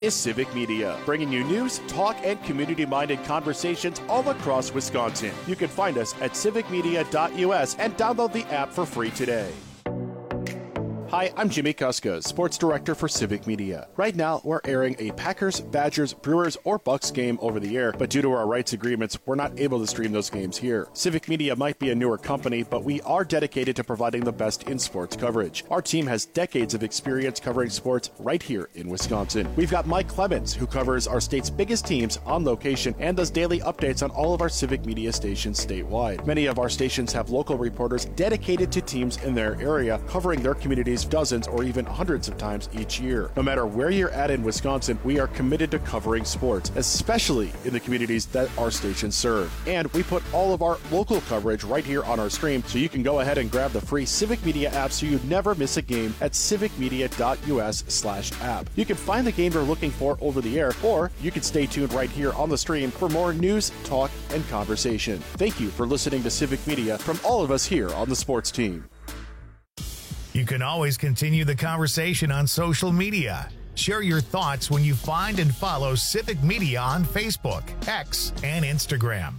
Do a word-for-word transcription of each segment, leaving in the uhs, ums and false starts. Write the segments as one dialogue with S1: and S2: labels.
S1: Is Civic Media, bringing you news, talk, and community-minded conversations all across Wisconsin. You can find us at civic media dot U S and download the app for free today. Hi, I'm Jimmy Kuska, Sports Director for Civic Media. Right now, we're airing a Packers, Badgers, Brewers, or Bucks game over the air, but due to our rights agreements, we're not able to stream those games here. Civic Media might be a newer company, but we are dedicated to providing the best in sports coverage. Our team has decades of experience covering sports right here in Wisconsin. We've got Mike Clemens, who covers our state's biggest teams on location and does daily updates on all of our Civic Media stations statewide. Many of our stations have local reporters dedicated to teams in their area, covering their communities dozens or even hundreds of times each year. No matter where you're at in Wisconsin, we are committed to covering sports, especially in the communities that our stations serve. And we put all of our local coverage right here on our stream, so you can go ahead and grab the free Civic Media app so you never miss a game at civic media dot U S slash app. You can find the game you're looking for over the air, or you can stay tuned right here on the stream for more news, talk, and conversation. Thank you for listening to Civic Media from all of us here on the sports team.
S2: You can always continue the conversation on social media. Share your thoughts when you find and follow Civic Media on Facebook, X, and Instagram.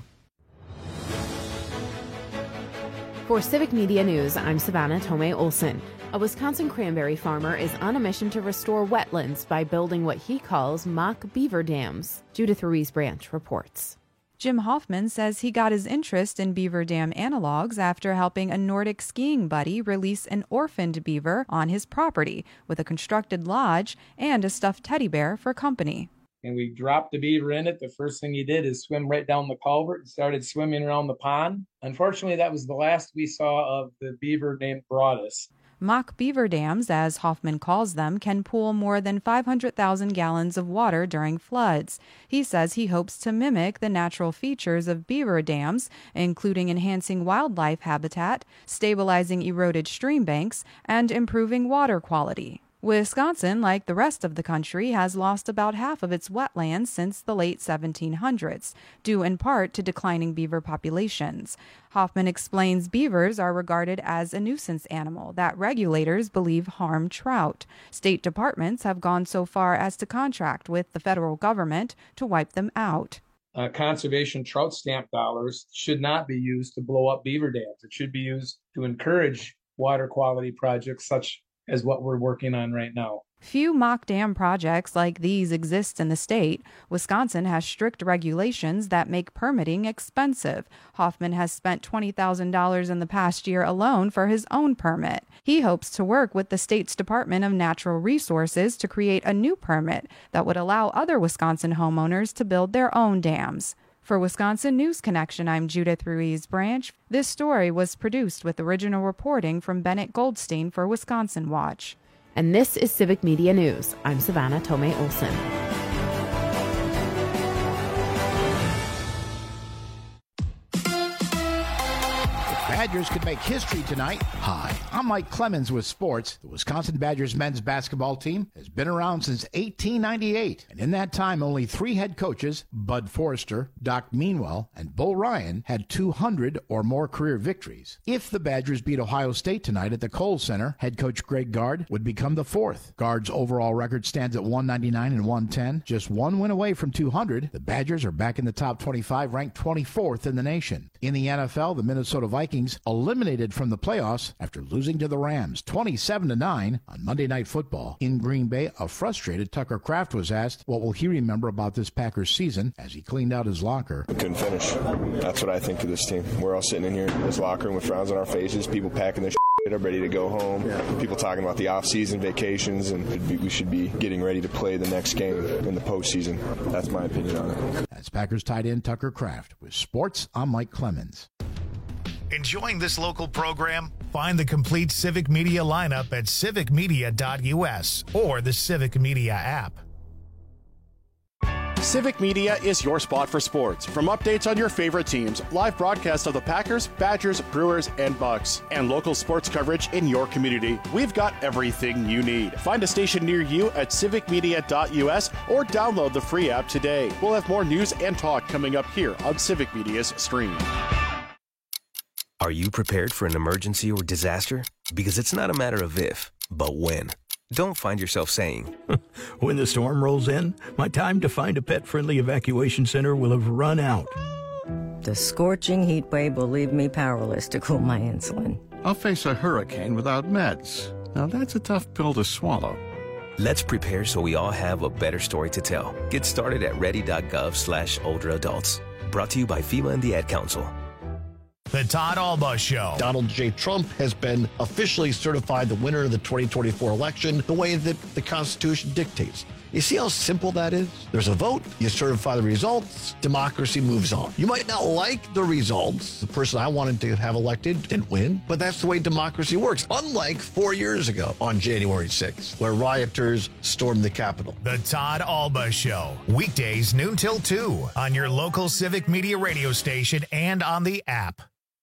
S3: For Civic Media News, I'm Savannah Tomei Olson. A Wisconsin cranberry farmer is on a mission to restore wetlands by building what he calls mock beaver dams. Judith Ruiz Branch reports.
S4: Jim Hoffman says he got his interest in beaver dam analogs after helping a Nordic skiing buddy release an orphaned beaver on his property with a constructed lodge and a stuffed teddy bear for company.
S5: And we dropped the beaver in it. The first thing he did is swim right down the culvert and started swimming around the pond. Unfortunately, that was the last we saw of the beaver named Broadus.
S4: Mock beaver dams, as Hoffman calls them, can pool more than five hundred thousand gallons of water during floods. He says he hopes to mimic the natural features of beaver dams, including enhancing wildlife habitat, stabilizing eroded stream banks, and improving water quality. Wisconsin, like the rest of the country, has lost about half of its wetlands since the late seventeen hundreds, due in part to declining beaver populations. Hoffman explains beavers are regarded as a nuisance animal that regulators believe harm trout. State departments have gone so far as to contract with the federal government to wipe them out.
S5: Uh, conservation trout stamp dollars should not be used to blow up beaver dams. It should be used to encourage water quality projects such as what we're working on right now.
S4: Few mock dam projects like these exist in the state. Wisconsin has strict regulations that make permitting expensive. Hoffman has spent twenty thousand dollars in the past year alone for his own permit. He hopes to work with the state's Department of Natural Resources to create a new permit that would allow other Wisconsin homeowners to build their own dams. For Wisconsin News Connection, I'm Judith Ruiz Branch. This story was produced with original reporting from Bennett Goldstein for Wisconsin Watch.
S3: And this is Civic Media News. I'm Savannah Tomei Olson.
S6: Badgers could make history tonight. Hi, I'm Mike Clemens with sports. The Wisconsin Badgers men's basketball team has been around since eighteen ninety-eight, and in that time, only three head coaches, Bud Forrester, Doc Meanwell, and Bo Ryan, had two hundred or more career victories. If the Badgers beat Ohio State tonight at the Kohl Center, head coach Greg Gard would become the fourth. Gard's overall record stands at one ninety-nine and one ten, just one win away from two hundred. The Badgers are back in the top twenty-five, ranked twenty-fourth in the nation. In the N F L, the Minnesota Vikings eliminated from the playoffs after losing to the Rams twenty-seven to nine on Monday Night Football. In Green Bay, a frustrated Tucker Kraft was asked what will he remember about this Packers season as he cleaned out his locker.
S7: We couldn't finish. That's what I think of this team. We're all sitting in here in this locker room with frowns on our faces, people packing their shit up, ready to go home, yeah. People talking about the off-season vacations, and we should be getting ready to play the next game in the postseason. That's my opinion on it.
S6: That's Packers tight end Tucker Kraft. With sports, I'm Mike Clemens.
S2: Enjoying this local program? Find the complete Civic Media lineup at civic media dot U S or the Civic Media app.
S1: Civic Media is your spot for sports. From updates on your favorite teams, live broadcasts of the Packers, Badgers, Brewers, and Bucks, and local sports coverage in your community, we've got everything you need. Find a station near you at civic media dot U S or download the free app today. We'll have more news and talk coming up here on Civic Media's stream.
S8: Are you prepared for an emergency or disaster? Because it's not a matter of if, but when. don't find yourself saying,
S9: when the storm rolls in, my time to find a pet-friendly evacuation center will have run out.
S10: The scorching heat wave will leave me powerless to cool my insulin.
S11: I'll face a hurricane without meds. Now that's a tough pill to swallow.
S8: Let's prepare so we all have a better story to tell. Get started at ready.gov slash older adults. Brought to you by FEMA and the Ad Council.
S2: The Todd Alba Show.
S12: Donald J. Trump has been officially certified the winner of the twenty twenty-four election the way that the Constitution dictates. You see how simple that is? There's a vote, you certify the results, democracy moves on. You might not like the results. The person I wanted to have elected didn't win, but that's the way democracy works. Unlike four years ago on January sixth, where rioters stormed the Capitol.
S2: The Todd Alba Show. Weekdays noon till two on your local Civic Media radio station and on the app.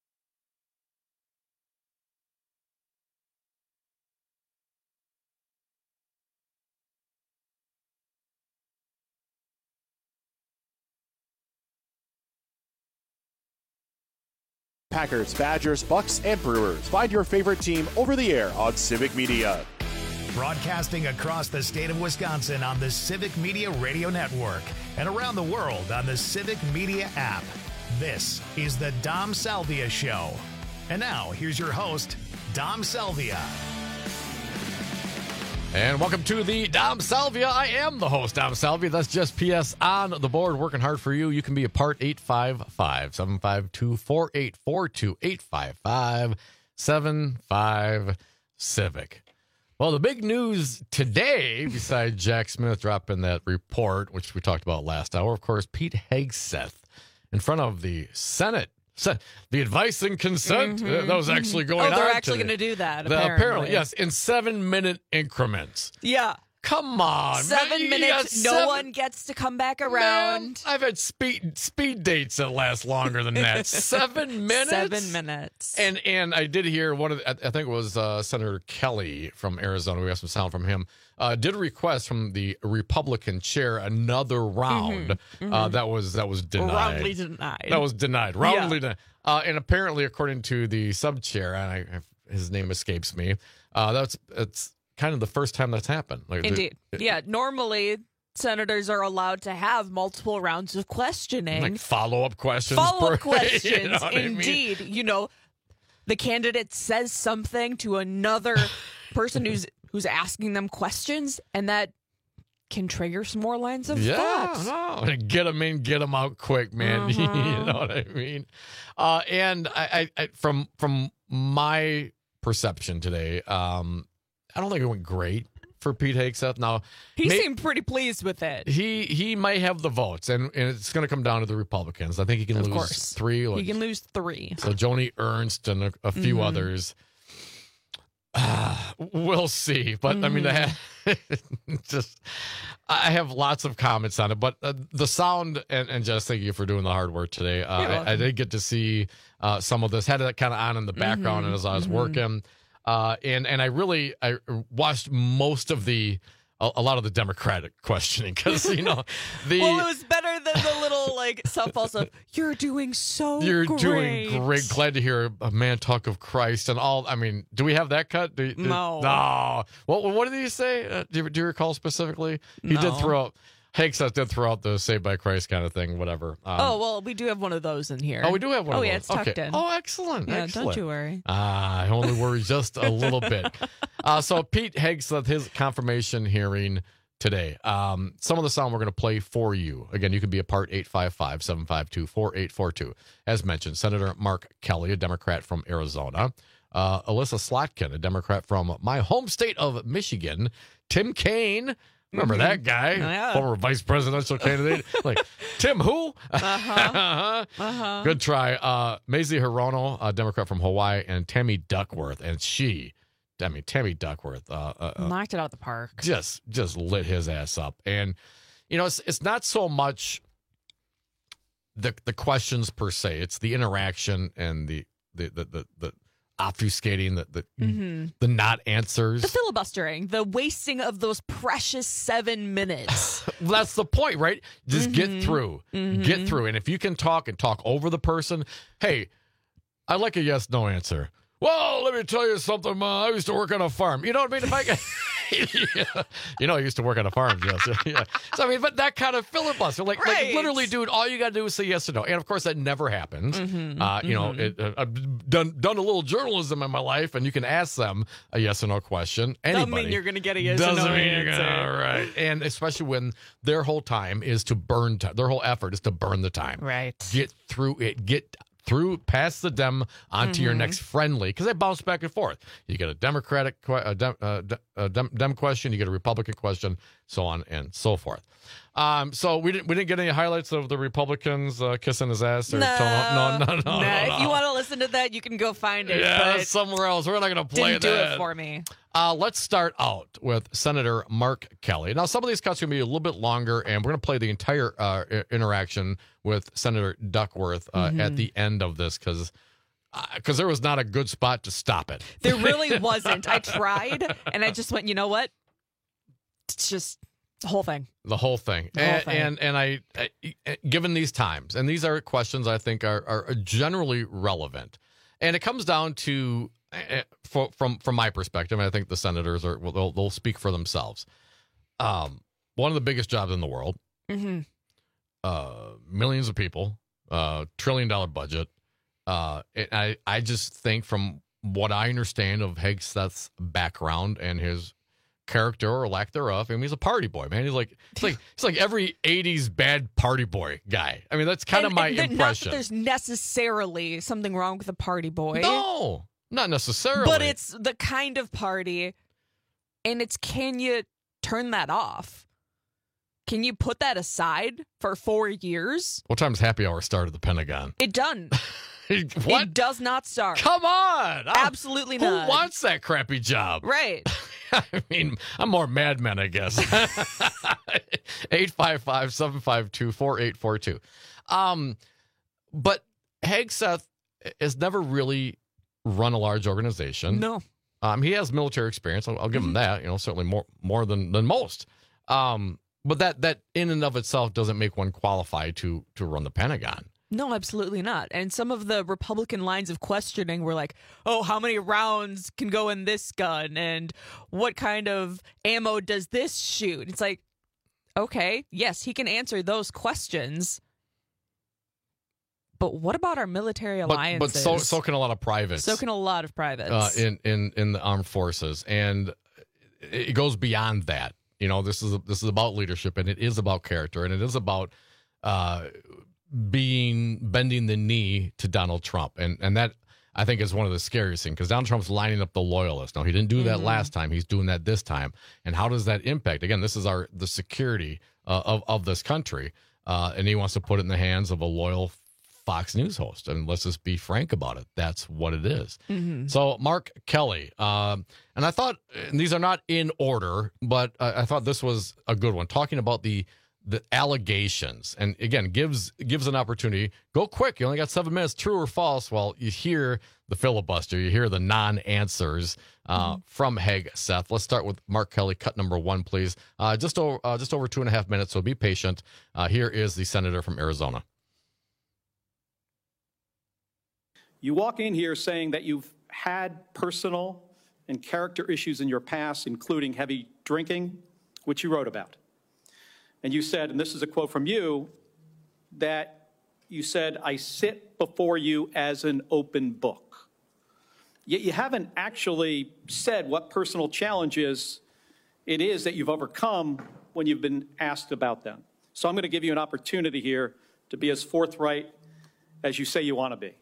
S1: Packers, Badgers, Bucks, and Brewers. Find your favorite team over the air on Civic Media.
S2: Broadcasting across the state of Wisconsin on the Civic Media Radio Network and around the world on the Civic Media app. This is the Dom Salvia Show. And now, here's your host, Dom Salvia.
S13: And welcome to the Dom Salvia. I am the host, Dom Salvia. That's just P S on the board, working hard for you. You can be a part eight five five, seven five two, four eight four two, eight five five, seven five Civic. Well, the big news today, besides Jack Smith dropping that report, which we talked about last hour, of course, Pete Hegseth in front of the Senate. So the advice and consent, mm-hmm. that was actually going on.
S14: Oh, they're
S13: on
S14: actually going to do that, apparently.
S13: apparently. Yes, in seven-minute increments.
S14: Yeah.
S13: Come on.
S14: Seven
S13: man.
S14: minutes, no
S13: seven...
S14: one gets to come back around.
S13: Man, I've had speed speed dates that last longer than that. Seven minutes?
S14: Seven minutes.
S13: And and I did hear one of the, I think it was uh, Senator Kelly from Arizona. We got some sound from him. Uh, did request from the Republican chair another round. Mm-hmm. Mm-hmm. Uh, that was that was denied.
S14: Roundly denied.
S13: That was denied. Roundly
S14: yeah.
S13: denied. Uh, and apparently, according to the sub chair, and I, his name escapes me, uh, that's it's kind of the first time that's happened. Like,
S14: Indeed.
S13: the,
S14: yeah. Normally, senators are allowed to have multiple rounds of questioning.
S13: Like follow up questions.
S14: Follow up
S13: per,
S14: questions.
S13: You know
S14: Indeed. I mean? You know, the candidate says something to another person who's who's asking them questions, and that can trigger some more lines of
S13: yeah,
S14: thought.
S13: No. Get them in, get them out quick, man.
S14: Uh-huh.
S13: You know what I mean? Uh, and I, I, I, from from my perception today, um, I don't think it went great for Pete Hegseth. Now
S14: he
S13: may,
S14: seemed pretty pleased with it.
S13: He he might have the votes, and, and it's going to come down to the Republicans. I think he can
S14: of
S13: lose
S14: course.
S13: three. Like,
S14: he can lose three.
S13: So Joni Ernst and a, a few mm-hmm. others. Uh, we'll see, but mm. I mean, I have, just I have lots of comments on it. But uh, the sound and, and Jess, thank you for doing the hard work today. Uh, I, I did get to see uh, some of this. Had it kind of on in the background mm-hmm. as I was mm-hmm. working, uh, and and I really I watched most of the. A, a lot of the Democratic questioning because, you know, the.
S14: Well, it was better than the little, like, softball stuff. You're doing so
S13: You're
S14: great.
S13: doing great. Glad to hear a man talk of Christ and all. I mean, do we have that cut? Do, do,
S14: no.
S13: No. What, what did he say? Uh, do, you, do you recall specifically? He
S14: no.
S13: did throw out. Hegseth did throw out the Saved by Christ kind of thing, whatever. Um,
S14: oh, well, we do have one of those in here.
S13: Oh, we do have one
S14: oh,
S13: of
S14: yeah,
S13: those.
S14: it's tucked
S13: okay.
S14: in.
S13: Oh, excellent.
S14: Yeah,
S13: excellent.
S14: don't you worry.
S13: Ah, I only worry just a little bit. Uh, so Pete Hegseth, his confirmation hearing today. Um, some of the sound we're going to play for you. Again, you can be a part eight five five, seven five two, four eight four two. As mentioned, Senator Mark Kelly, a Democrat from Arizona. Uh, Alyssa Slotkin, a Democrat from my home state of Michigan. Tim Kaine. Remember mm-hmm. that guy?
S14: Oh, yeah.
S13: Former vice presidential candidate. Like, Tim who?
S14: Uh-huh. uh-huh.
S13: Good try. Uh, Mazie Hirono, a Democrat from Hawaii, and Tammy Duckworth. And she, I mean, Tammy Duckworth. Uh, uh,
S14: Knocked it out of the park.
S13: Just just lit his ass up. And, you know, it's it's not so much the the questions per se. It's the interaction and the the the the, the obfuscating, the the,
S14: mm-hmm.
S13: the not answers.
S14: The filibustering, the wasting of those precious seven minutes.
S13: Well, that's the point, right? Just
S14: mm-hmm.
S13: get through.
S14: Mm-hmm.
S13: Get through. And if you can talk and talk over the person, hey, I like a yes, no answer. Well, let me tell you something. Uh, I used to work on a farm. You know what I mean? If I can, yeah. You know, I used to work on a farm, yes. Yeah. So, I mean, but that kind of filibuster. Like,
S14: Right.
S13: like literally, dude, all you got to do is say yes or no. And, of course, that never happens.
S14: Mm-hmm,
S13: uh, you
S14: mm-hmm.
S13: know, it, uh, I've done, done a little journalism in my life, and you can ask them a yes or no question. Anybody.
S14: Doesn't mean you're going to get a yes
S13: Doesn't
S14: or no
S13: mean
S14: answer.
S13: you're gonna, right. And especially when their whole time is to burn time. Their whole effort is to burn the time.
S14: Right.
S13: Get through it. Get through, past the Dem onto
S14: Mm-hmm.
S13: your next friendly, because they bounce back and forth. You get a Democratic que- a Dem, uh, a Dem, Dem question, you get a Republican question, so on and so forth. Um, so we didn't we didn't get any highlights of the Republicans uh, kissing his ass or
S14: No,
S13: telling, no, no, no, no,
S14: no.
S13: no.
S14: If you want to listen to that, you can go find it.
S13: Yeah,
S14: but
S13: somewhere else. We're not going to play
S14: didn't do
S13: that.
S14: it for me.
S13: Uh, let's start out with Senator Mark Kelly. Now, some of these cuts are going to be a little bit longer, and we're going to play the entire uh, i- interaction with Senator Duckworth uh,
S14: Mm-hmm.
S13: at the end of this, because because there was not a good spot to stop it.
S14: There really wasn't. I tried, and I just went, you know what? It's just the whole thing.
S13: The whole thing.
S14: The whole
S13: and,
S14: thing.
S13: and and I, I, given these times, and these are questions I think are, are generally relevant, and it comes down to, uh, for, from from my perspective, and I think the senators are well, they'll, they'll speak for themselves. Um, one of the biggest jobs in the world,
S14: Mm-hmm.
S13: uh, millions of people, uh, trillion dollar budget. Uh, and I I just think from what I understand of Hegseth's background and his character or lack thereof, I mean, he's a party boy, man. He's like it's like it's like every eighties bad party boy guy. I mean, that's kind of
S14: And-
S13: my
S14: and th-
S13: impression.
S14: Not that there's necessarily something wrong with a party boy.
S13: No, not necessarily.
S14: But it's the kind of party, and it's can you turn that off? Can you put that aside for four years?
S13: What time's happy hour start at the Pentagon?
S14: It done.
S13: What?
S14: It does not start.
S13: Come on. I'm-
S14: Absolutely
S13: Who
S14: not.
S13: wants that crappy job?
S14: Right.
S13: I mean, I'm more Mad Men, I guess. eight five five, seven five two, four eight four two. Um, but Hegseth has never really run a large organization.
S14: No.
S13: Um, he has military experience. I'll, I'll give him that. You know, certainly more more than than most. Um, but that that in and of itself doesn't make one qualified to to run the Pentagon.
S14: No, absolutely not. And some of the Republican lines of questioning were like, oh, how many rounds can go in this gun? And what kind of ammo does this shoot? It's like, okay, yes, he can answer those questions. But what about our military
S13: But,
S14: alliances?
S13: but so so can a lot of privates.
S14: So can a lot of privates.
S13: uh, in in in the armed forces, and it goes beyond that. You know, this is this is about leadership, and it is about character, and it is about uh, being bending the knee to Donald Trump, and and that I think is one of the scariest things, because Donald Trump's lining up the loyalists. Now, he didn't do that
S14: Mm-hmm.
S13: last time; he's doing that this time. And how does that impact? Again, this is our the security uh, of of this country, uh, and he wants to put it in the hands of a loyal Fox News host. And let's just be frank about it. That's what it is.
S14: Mm-hmm.
S13: So Mark Kelly, um, and I thought, and these are not in order, but I, I thought this was a good one, talking about the the allegations, and again gives gives an opportunity. Go quick. You only got seven minutes. True or false? Well, you hear the filibuster, you hear the non-answers uh,
S14: Mm-hmm.
S13: from Hegseth. Let's start with Mark Kelly, cut number one, please. Uh, just over uh, just over two and a half minutes. So be patient. Uh, here is the senator from Arizona.
S15: You walk in here saying that you've had personal and character issues in your past, including heavy drinking, which you wrote about. And you said, and this is a quote from you, that you said, I sit before you as an open book. Yet you haven't actually said what personal challenges it is that you've overcome when you've been asked about them. So I'm going to give you an opportunity here to be as forthright as you say you want to be.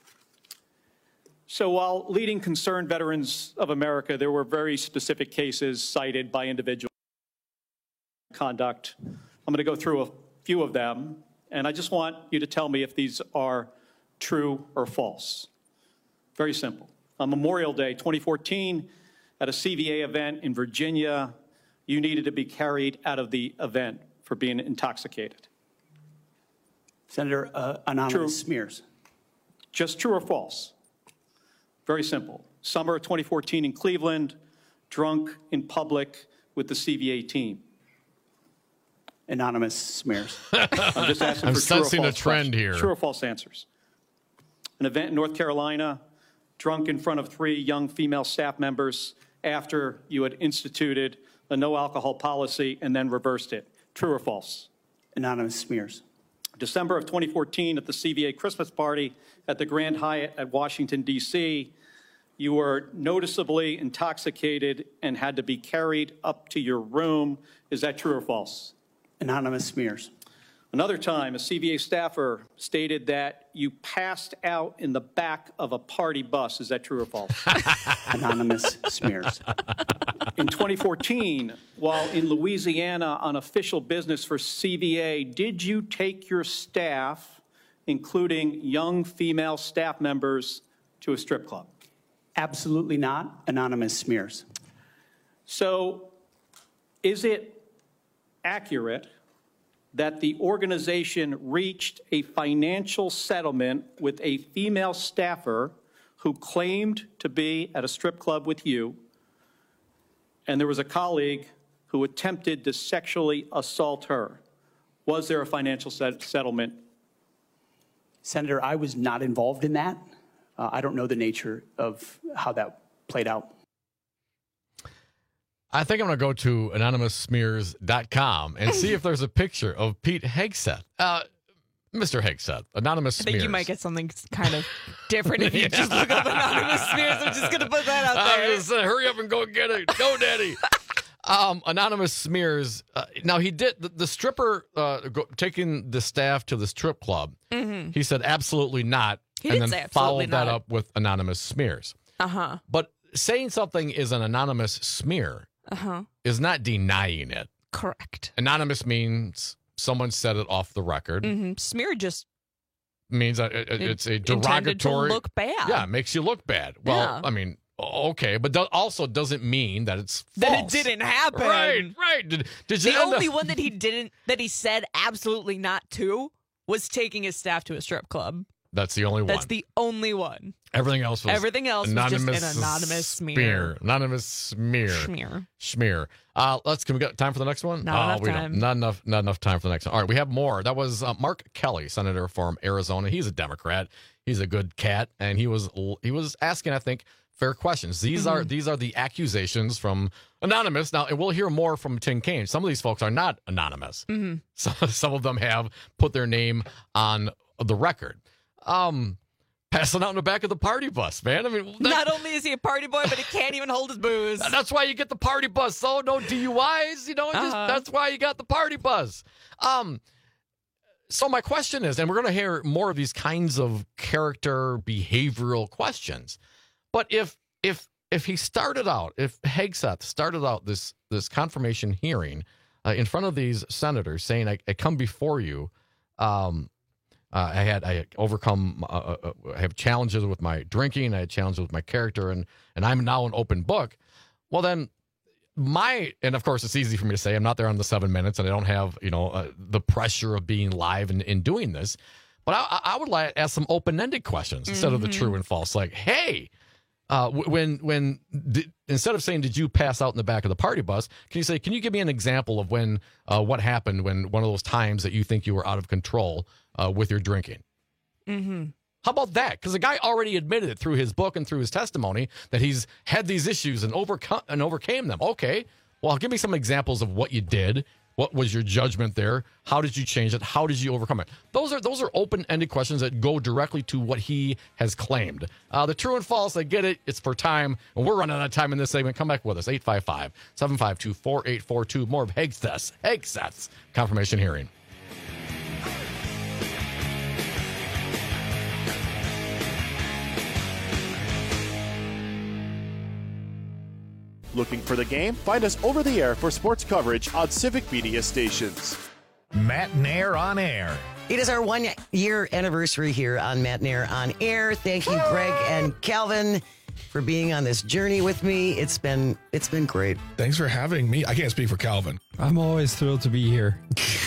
S15: So while leading Concerned Veterans of America, there were very specific cases cited by individual conduct. I'm going to go through a few of them, and I just want you to tell me if these are true or false. Very simple. On Memorial Day twenty fourteen, at a C V A event in Virginia, you needed to be carried out of the event for being intoxicated.
S16: Senator uh, Anonymous
S15: True.
S16: Smears.
S15: Just true or false? Very simple. Summer of twenty fourteen in Cleveland, drunk in public with the C V A team.
S16: Anonymous Smears.
S15: I'm just asking
S13: I'm
S15: for true or
S13: sensing a
S15: false
S13: trend
S15: questions.
S13: here.
S15: True or false answers. An event in North Carolina, drunk in front of three young female staff members after you had instituted a no alcohol policy and then reversed it. True or false?
S16: Anonymous smears.
S15: December of twenty fourteen at the C V A Christmas party at the Grand Hyatt at Washington, D C, you were noticeably intoxicated and had to be carried up to your room. Is that true or false?
S16: Anonymous smears.
S15: Another time, a C V A staffer stated that you passed out in the back of a party bus. Is that true or false?
S16: Anonymous smears.
S15: In twenty fourteen, while in Louisiana on official business for C V A, did you take your staff, including young female staff members, to a strip club?
S16: Absolutely not. Anonymous smears.
S15: So, is it accurate that the organization reached a financial settlement with a female staffer who claimed to be at a strip club with you, and there was a colleague who attempted to sexually assault her? Was there a financial set- settlement?
S16: Senator, I was not involved in that. Uh, I don't know the nature of how that played out.
S13: I think I'm going to go to anonymous smears dot com and see if there's a picture of Pete Hegseth. Uh, Mister Hegseth, Anonymous
S14: I
S13: Smears.
S14: think you might get something kind of different if you
S13: Yeah.
S14: just look up Anonymous Smears. I'm just going to put that out
S13: I
S14: there.
S13: was gonna say, hurry up and go get it. Go, Daddy. um, Anonymous Smears. Uh, now, he did, the, the stripper uh, go, taking the staff to the strip club,
S14: Mhm.
S13: he said absolutely not,
S14: He
S13: and
S14: did
S13: then
S14: say absolutely
S13: followed that
S14: not.
S13: up with Anonymous Smears.
S14: Uh-huh.
S13: But saying something is an anonymous smear
S14: Uh-huh.
S13: is not denying it.
S14: Correct.
S13: Anonymous means someone said it off the record.
S14: hmm Smear just
S13: Means that it, it- it's a
S14: intended to
S13: derogatory.
S14: look bad.
S13: Yeah, it makes you look bad. Well,
S14: Yeah.
S13: I mean, okay, but do, also doesn't mean that it's
S14: that
S13: false.
S14: it didn't happen.
S13: Right, right. Did, did you
S14: The
S13: end
S14: only
S13: up-
S14: one that he didn't, that he said absolutely not to, was taking his staff to a strip club.
S13: That's the only one.
S14: That's the only one.
S13: Everything else was
S14: Everything else was just
S13: anonymous
S14: an anonymous smear.
S13: Anonymous smear.
S14: Smear.
S13: Smear. Uh, let's. Can we get time for the next one?
S14: Not
S13: oh,
S14: enough
S13: we
S14: time.
S13: Don't. Not enough. Not enough time for the next one. All right, we have more. That was uh, Mark Kelly, senator from Arizona. He's a Democrat. He's a good cat, and he was he was asking, I think, fair questions. These are
S14: Mm-hmm.
S13: these are the accusations from anonymous. Now, and we'll hear more from Tim Kaine. Some of these folks are not anonymous.
S14: Mhm.
S13: So, some of them have put their name on the record. Um. Passing out in the back of the party bus, man. I mean, that-
S14: Not only is he a party boy, but he can't even hold his booze.
S13: that's why you get the party bus. So no D U Is, you know. Just,
S14: Uh-huh.
S13: That's why you got the party bus. Um. So my question is, and we're going to hear more of these kinds of character behavioral questions. But if if if he started out, if Hegseth started out this this confirmation hearing uh, in front of these senators, saying, "I, I come before you." Um, Uh, I had I overcome. Uh, uh, I have challenges with my drinking. I had challenges with my character, and and I'm now an open book. Well, then my and of course it's easy for me to say I'm not there on the seven minutes, and I don't have you know uh, the pressure of being live and in doing this. But I, I would like to ask some open ended questions instead of the
S14: Mhm.
S13: true and false. Like, hey, uh, w- when when did, instead of saying did you pass out in the back of the party bus, can you say can you give me an example of when uh, what happened when one of those times that you think you were out of control uh, with your drinking?
S14: Mm-hmm.
S13: How about that? Because the guy already admitted it through his book and through his testimony that he's had these issues and overcome and overcame them. Okay, well, give me some examples of what you did. What was your judgment there? How did you change it? How did you overcome it? Those are those are open-ended questions that go directly to what he has claimed. Uh, the true and false, I get it. It's for time, and we're running out of time in this segment. Come back with us, eight five five, seven five two, four eight four two. More of Hegseth's, Hegseth's confirmation hearing.
S1: Looking for the game? Find us over the air for sports coverage on Civic Media stations.
S2: Matt Nair on air.
S17: It is our one year anniversary here on Matt Nair on air. Thank you, Greg and Calvin, for being on this journey with me. It's been it's been great.
S18: Thanks for having me. I can't speak for Calvin.
S19: I'm always thrilled to be here.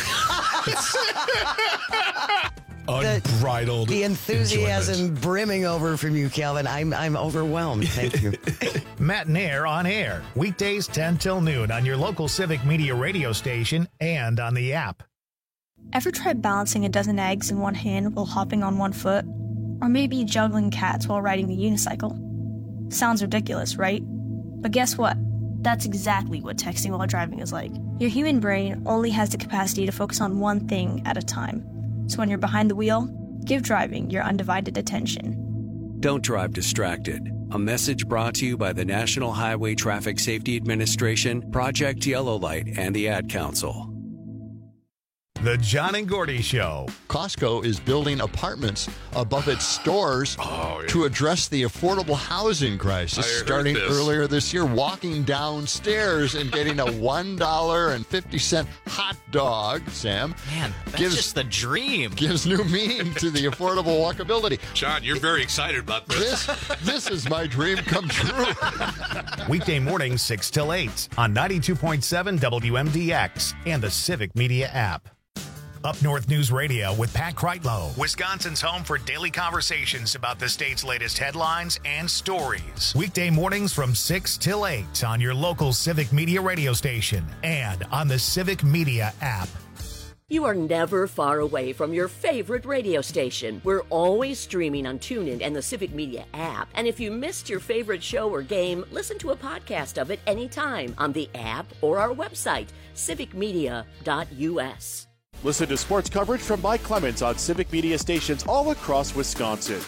S18: Unbridled.
S17: The enthusiasm
S18: enjoyment.
S17: brimming over from you, Calvin. I'm I'm overwhelmed. Thank you.
S2: Matt Nair on air. Weekdays ten till noon on your local Civic Media radio station and on the app.
S20: Ever tried balancing a dozen eggs in one hand while hopping on one foot? Or maybe juggling cats while riding a unicycle? Sounds ridiculous, right? But guess what? That's exactly what texting while driving is like. Your human brain only has the capacity to focus on one thing at a time. So when you're behind the wheel, give driving your undivided attention.
S21: Don't drive distracted. A message brought to you by the National Highway Traffic Safety Administration, Project Yellow Light, and the Ad Council.
S2: The John and Gordy Show.
S11: Costco is building apartments above its stores oh, yeah. to address the affordable housing crisis. Starting this. earlier this year, walking downstairs and getting a one dollar and fifty cent hot dog, Sam.
S22: Man, that's
S11: gives,
S22: just the dream.
S11: Gives new meaning to the affordable walkability.
S23: John, you're very excited about this.
S11: This, this is my dream come true.
S2: Weekday mornings, six till eight on ninety-two point seven W M D X and the Civic Media app. Up North News Radio with Pat Kreitlow, Wisconsin's home for daily conversations about the state's latest headlines and stories. Weekday mornings from six till eight on your local Civic Media radio station and on the Civic Media app.
S24: You are never far away from your favorite radio station. We're always streaming on TuneIn and the Civic Media app. And if you missed your favorite show or game, listen to a podcast of it anytime on the app or our website, civic media dot u s.
S1: Listen to sports coverage from Mike Clemens on Civic Media stations all across Wisconsin.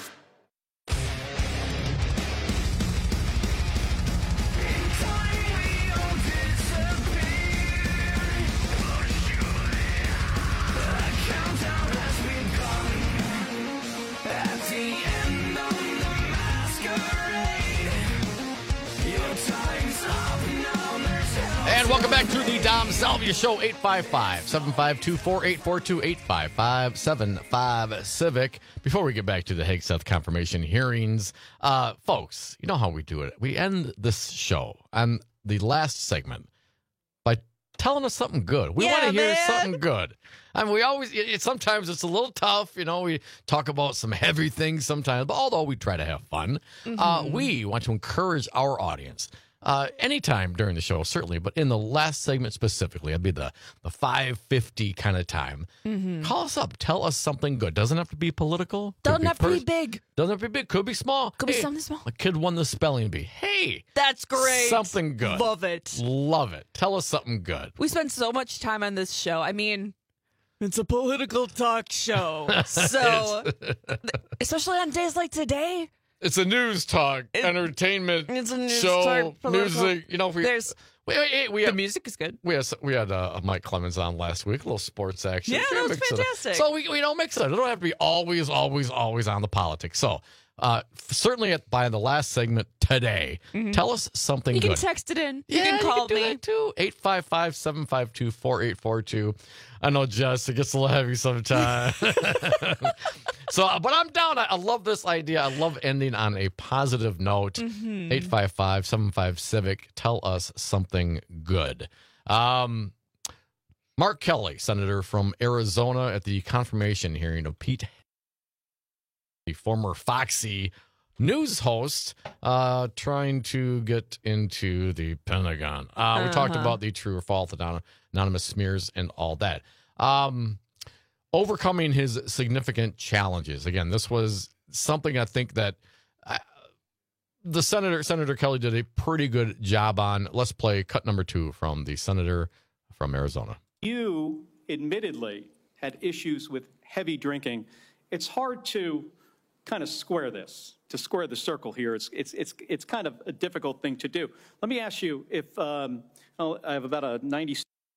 S13: And welcome back to the Dom Salvia Show, eight five five, seven five two, four eight four two, eight five five, seven five, Civic. Before we get back to the Hague-Seth confirmation hearings, uh, folks, you know how we do it. We end this show on the last segment by telling us something good. We
S14: yeah,
S13: want to hear
S14: man.
S13: something good. I mean, we always, it, it, sometimes it's a little tough, you know, we talk about some heavy things sometimes, but although we try to have fun, mm-hmm. uh, we want to encourage our audience. Uh, anytime during the show, certainly, but in the last segment specifically, it'd be the, the five fifty kind of time. Mm-hmm. Call us up. Tell us something good. Doesn't have to be political.
S14: Doesn't
S13: be
S14: have
S13: pers-
S14: to be big.
S13: Doesn't have to be big. Could be small.
S14: Could
S13: hey,
S14: be something small.
S13: A kid won the spelling bee. Hey.
S14: That's great.
S13: Something good.
S14: Love it.
S13: Love it. Tell us something good.
S14: We spend so much time on this show. I mean, it's a political talk show. So, especially on days like today.
S13: It's a news talk, it, entertainment
S14: it's a news
S13: show,
S14: talk,
S13: music. You know, we,
S14: There's,
S13: we, we, we
S14: the
S13: had,
S14: music is good.
S13: We had we had uh, Mike Clemens on last week, a little sports action.
S14: Yeah, that was fantastic.
S13: So we we don't mix it. It don't have to be always, always, always on the politics. So uh, certainly at, by the last segment today, mm-hmm. tell us something
S14: you
S13: good.
S14: You can text it in. You
S13: yeah,
S14: can call
S13: you can do
S14: me.
S13: That too. eight five five, seven five two, four eight four two. I know, Jess, it gets a little heavy sometimes. So, but I'm down. I, I love this idea. I love ending on a positive note. Mm-hmm. eight five five, seven five, Civic. Tell us something good. Um, Mark Kelly, senator from Arizona, at the confirmation hearing of Pete, the former Foxy news host, uh, trying to get into the Pentagon. Uh, uh-huh. We talked about the true or false anonymous smears and all that. Um, overcoming his significant challenges. Again, this was something I think that uh, the senator, Senator Kelly, did a pretty good job on. Let's play cut number two from the senator from Arizona.
S15: You admittedly had issues with heavy drinking. It's hard to kind of square this, to square the circle here. It's it's it's it's kind of a difficult thing to do. Let me ask you if um, I have about a ninety.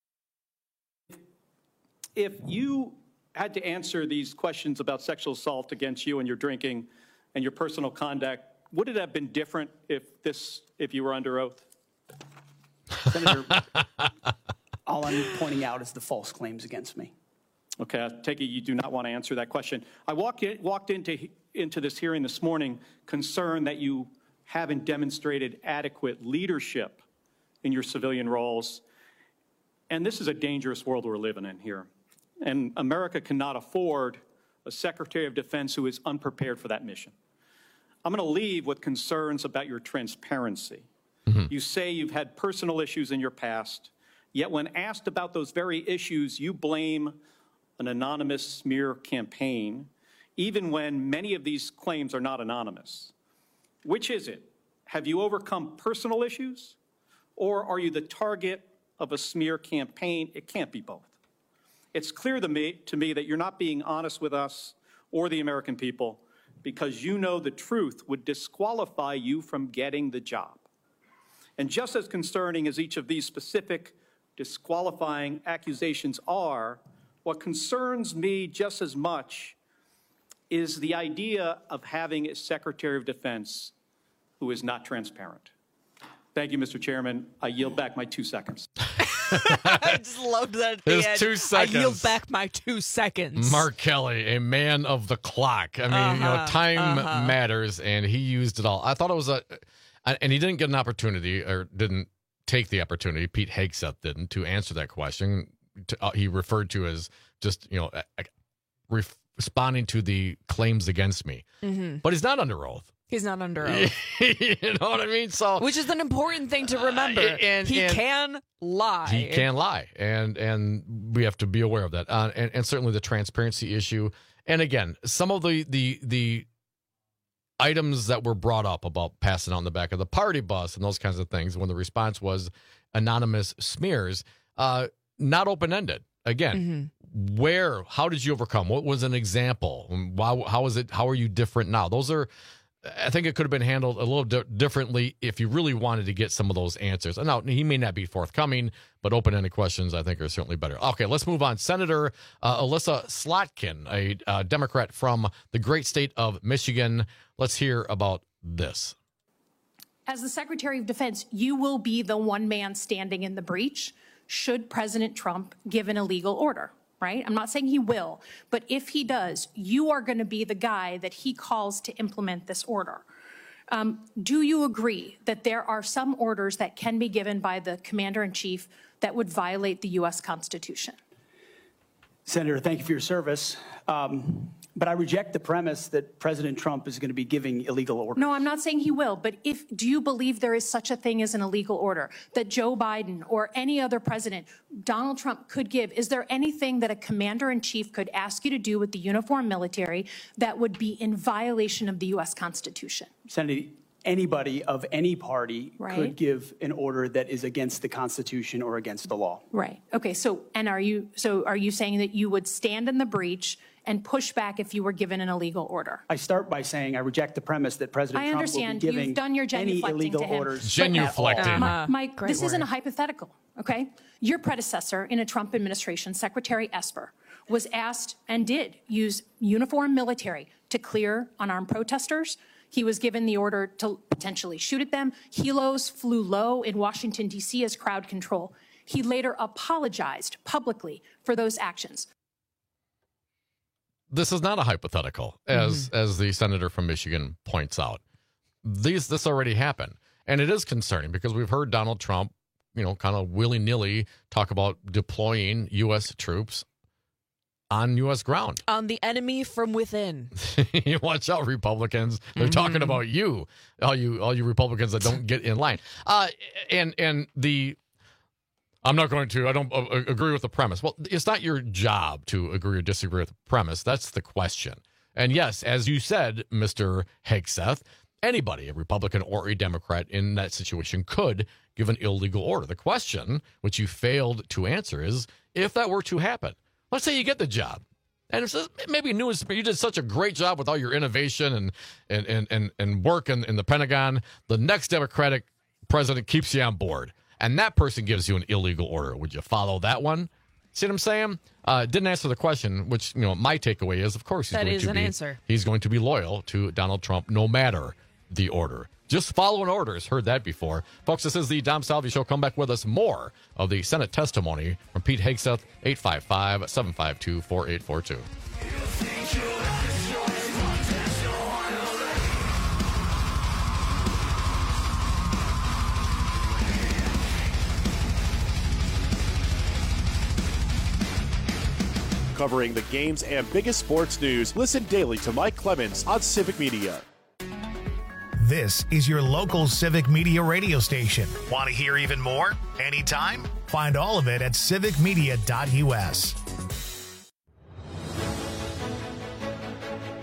S15: If you had to answer these questions about sexual assault against you and your drinking and your personal conduct, would it have been different if this if you were under oath?
S16: Senator, all I'm pointing out is the false claims against me.
S15: Okay, I take it you do not want to answer that question. I walked in, walked into into this hearing this morning concerned that you haven't demonstrated adequate leadership in your civilian roles, and this is a dangerous world we're living in here. And America cannot afford a Secretary of Defense who is unprepared for that mission. I'm going to leave with concerns about your transparency. Mm-hmm. You say you've had personal issues in your past, yet when asked about those very issues, you blame an anonymous smear campaign, even when many of these claims are not anonymous. Which is it? Have you overcome personal issues, or are you the target of a smear campaign? It can't be both. It's clear to me, to me that you're not being honest with us or the American people because you know the truth would disqualify you from getting the job. And just as concerning as each of these specific disqualifying accusations are, what concerns me just as much is the idea of having a Secretary of Defense who is not transparent. Thank you, Mister Chairman. I yield back my two seconds.
S14: I just loved that. at the
S13: His
S14: end.
S13: two seconds.
S14: I yield back my two seconds.
S13: Mark Kelly, a man of the clock. I mean,
S14: uh-huh,
S13: you know, time
S14: uh-huh.
S13: matters, and he used it all. I thought it was a, and he didn't get an opportunity, or didn't take the opportunity. Pete Hegseth didn't to answer that question. To, uh, he referred to as just, you know, re- responding to the claims against me,
S14: Mm-hmm.
S13: but he's not under oath.
S14: He's not under oath.
S13: You know what I mean? So,
S14: which is an important thing to remember.
S13: Uh, and,
S14: he
S13: and
S14: can lie.
S13: He can lie, and and we have to be aware of that. Uh, and, and certainly the transparency issue. And again, some of the the the items that were brought up about passing on the back of the party bus and those kinds of things, when the response was anonymous smears, uh, not open ended. Again, mm-hmm. where? How did you overcome? What was an example? Why? How is it? How are you different now? Those are. I think it could have been handled a little di- differently if you really wanted to get some of those answers. And now, he may not be forthcoming, but open-ended questions, I think, are certainly better. Okay, let's move on. Senator uh, Elissa Slotkin, a uh, Democrat from the great state of Michigan. Let's hear about this.
S3: As the Secretary of Defense, you will be the one man standing in the breach should President Trump give an illegal order. Right? I'm not saying he will, but if he does, you are going to be the guy that he calls to implement this order. Um, do you agree that there are some orders that can be given by the Commander-in-Chief that would violate the U S Constitution?
S16: Senator, thank you for your service. Um, but I reject the premise that President Trump is going to be giving illegal orders.
S3: No, I'm not saying he will, but if do you believe there is such a thing as an illegal order that Joe Biden or any other president, Donald Trump, could give? Is there anything that a commander-in-chief could ask you to do with the uniformed military that would be in violation of the U S Constitution?
S16: Senator, anybody of any party
S3: right.
S16: could give an order that is against the Constitution or against the law.
S3: Right. Okay. So, and are you so are you saying that you would stand in the breach and push back if you were given an illegal order?
S16: I start by saying I reject the premise that President
S3: I
S16: Trump
S3: understand.
S16: will be giving
S3: You've done your
S16: any
S3: genuflecting
S16: illegal
S3: to him.
S16: orders.
S13: Genuflecting.
S3: Uh, Mike,
S14: Great
S3: this
S14: word.
S3: isn't a hypothetical, okay? Your predecessor in a Trump administration, Secretary Esper, was asked and did use uniformed military to clear unarmed protesters. He was given the order to potentially shoot at them. Helos flew low in Washington, D C as crowd control. He later apologized publicly for those actions.
S13: This is not a hypothetical, as mm-hmm. as the senator from Michigan points out. These this already happened, and it is concerning because we've heard Donald Trump, you know, kind of willy-nilly talk about deploying U S troops on U S ground.
S14: On the enemy from within.
S13: Watch out, Republicans. They're
S14: Mm-hmm.
S13: talking about you, all you all you Republicans that don't get in line. Uh, and and the I'm not going to, I don't uh, agree with the premise. Well, it's not your job to agree or disagree with the premise. That's the question. And yes, as you said, Mister Hegseth, anybody, a Republican or a Democrat in that situation could give an illegal order. The question, which you failed to answer, is if that were to happen, let's say you get the job. And it's maybe news, you did such a great job with all your innovation and and and and, and work in, in the Pentagon. The next Democratic president keeps you on board, and that person gives you an illegal order. Would you follow that one? See what I'm saying? Uh, didn't answer the question, which, you know, my takeaway is, of course, he's
S14: That
S13: going
S14: is
S13: to
S14: an
S13: be,
S14: answer.
S13: He's going to be loyal to Donald Trump no matter the order. Just following orders. Heard that before. Folks, this is the Dom Salvi Show. Come back with us. More of the Senate testimony from Pete Hegseth, eight five five, seven five two, four eight four two.
S1: Covering the games and biggest sports news, listen daily to Mike Clemens on Civic Media.
S2: This is your local Civic Media radio station. Want to hear even more? Anytime? Find all of it at civic media dot u s.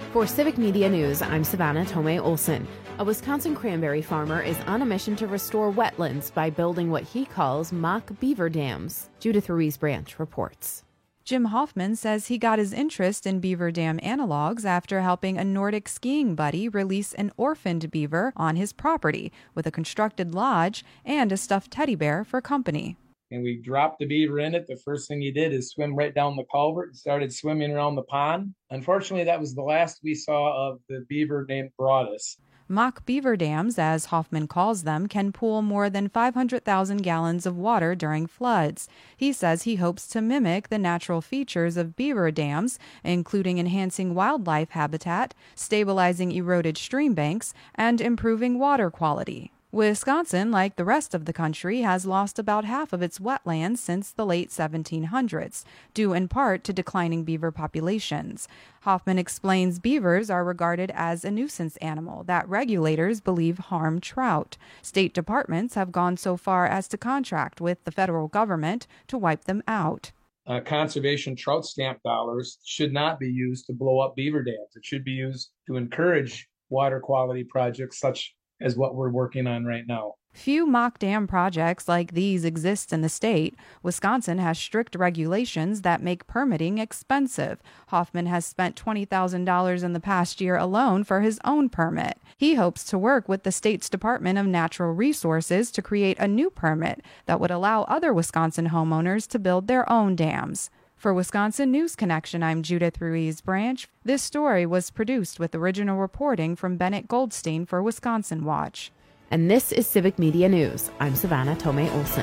S4: For Civic Media News, I'm Savannah Tomei Olson. A Wisconsin cranberry farmer is on a mission to restore wetlands by building what he calls mock beaver dams. Judith Ruiz Branch reports.
S5: Jim Hoffman says he got his interest in beaver dam analogs after helping a Nordic skiing buddy release an orphaned beaver on his property with a constructed lodge and a stuffed teddy bear for company.
S7: And we dropped the beaver in it. The first thing he did is swim right down the culvert and started swimming around the pond. Unfortunately, that was the last we saw of the beaver named Broadus.
S5: Mock beaver dams, as Hoffman calls them, can pool more than five hundred thousand gallons of water during floods. He says he hopes to mimic the natural features of beaver dams, including enhancing wildlife habitat, stabilizing eroded stream banks, and improving water quality. Wisconsin, like the rest of the country, has lost about half of its wetlands since the late seventeen hundreds, due in part to declining beaver populations. Hoffman explains beavers are regarded as a nuisance animal that regulators believe harm trout. State departments have gone so far as to contract with the federal government to wipe them out.
S7: Uh, conservation trout stamp dollars should not be used to blow up beaver dams. It should be used to encourage water quality projects such as what we're working on right now.
S5: Few mock dam projects like these exist in the state. Wisconsin has strict regulations that make permitting expensive. Hoffman has spent twenty thousand dollars in the past year alone for his own permit. He hopes to work with the state's Department of Natural Resources to create a new permit that would allow other Wisconsin homeowners to build their own dams. For Wisconsin News Connection, I'm Judith Ruiz Branch. This story was produced with original reporting from Bennett Goldstein for Wisconsin Watch.
S4: And this is Civic Media News. I'm Savannah Tomei Olson.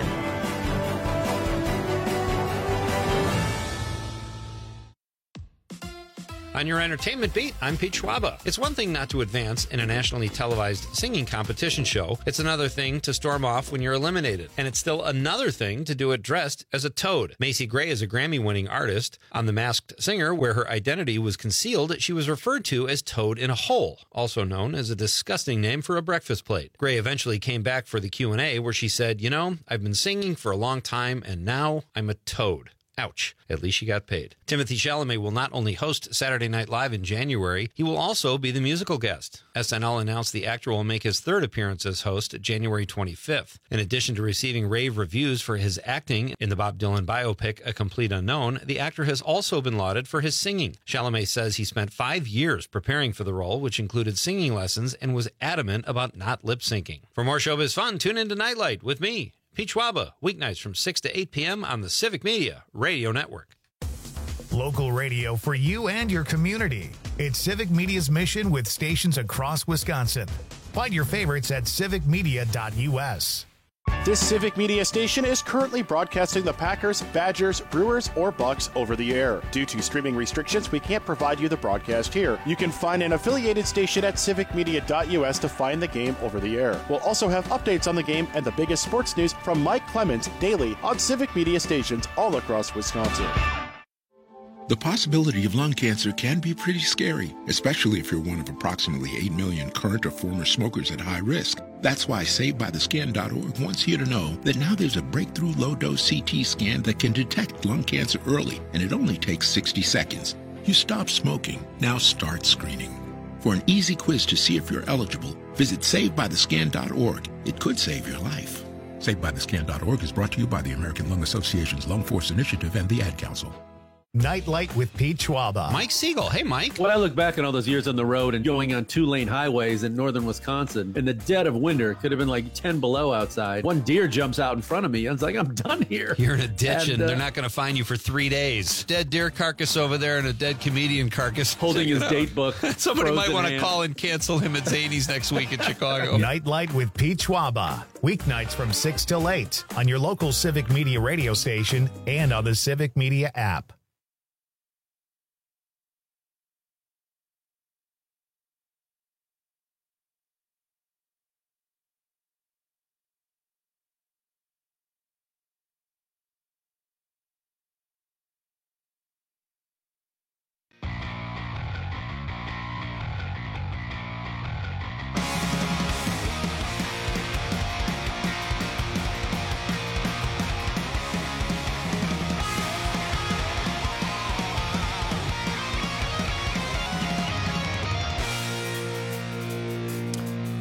S22: On your entertainment beat, I'm Pete Schwaba. It's one thing not to advance in a nationally televised singing competition show. It's another thing to storm off when you're eliminated. And it's still another thing to do it dressed as a toad. Macy Gray is a Grammy-winning artist. On The Masked Singer, where her identity was concealed, she was referred to as Toad in a Hole, also known as a disgusting name for a breakfast plate. Gray eventually came back for the Q and A, where she said, "You know, I've been singing for a long time, and now I'm a toad." Ouch. At least she got paid. Timothée Chalamet will not only host Saturday Night Live in January, he will also be the musical guest. S N L announced the actor will make his third appearance as host January twenty-fifth. In addition to receiving rave reviews for his acting in the Bob Dylan biopic A Complete Unknown, the actor has also been lauded for his singing. Chalamet says he spent five years preparing for the role, which included singing lessons, and was adamant about not lip-syncing. For more showbiz fun, tune in to Nightlight with me, Pete Schwaba, weeknights from six to eight p.m. on the Civic Media Radio Network.
S2: Local radio for you and your community. It's Civic Media's mission with stations across Wisconsin. Find your favorites at civic media dot u s.
S1: This Civic Media station is currently broadcasting the Packers, Badgers, Brewers, or Bucks over the air. Due to streaming restrictions, we can't provide you the broadcast here. You can find an affiliated station at civic media dot u s to find the game over the air. We'll also have updates on the game and the biggest sports news from Mike Clemens daily on Civic Media stations all across Wisconsin.
S25: The possibility of lung cancer can be pretty scary, especially if you're one of approximately eight million current or former smokers at high risk. That's why Saved By The Scan dot org wants you to know that now there's a breakthrough low-dose C T scan that can detect lung cancer early, and it only takes sixty seconds. You stop smoking, now start screening. For an easy quiz to see if you're eligible, visit Saved By The Scan dot org. It could save your life. Saved By The Scan dot org is brought to you by the American Lung Association's Lung Force Initiative and the Ad Council.
S2: Nightlight with Pete Schwaba.
S22: Mike Siegel. Hey, Mike.
S26: When I look back on all those years on the road and going on two-lane highways in northern Wisconsin, in the dead of winter, it could have been like ten below outside. One deer jumps out in front of me. I was like, I'm done here.
S22: You're in a ditch, and,
S26: and uh,
S22: they're not going to find you for three days. Dead deer carcass over there and a dead comedian carcass.
S26: Holding his date book.
S22: Somebody might want to call and cancel him at Zany's next week in Chicago.
S2: Nightlight with Pete Schwaba. Weeknights from six till eight on your local Civic Media radio station and on the Civic Media app.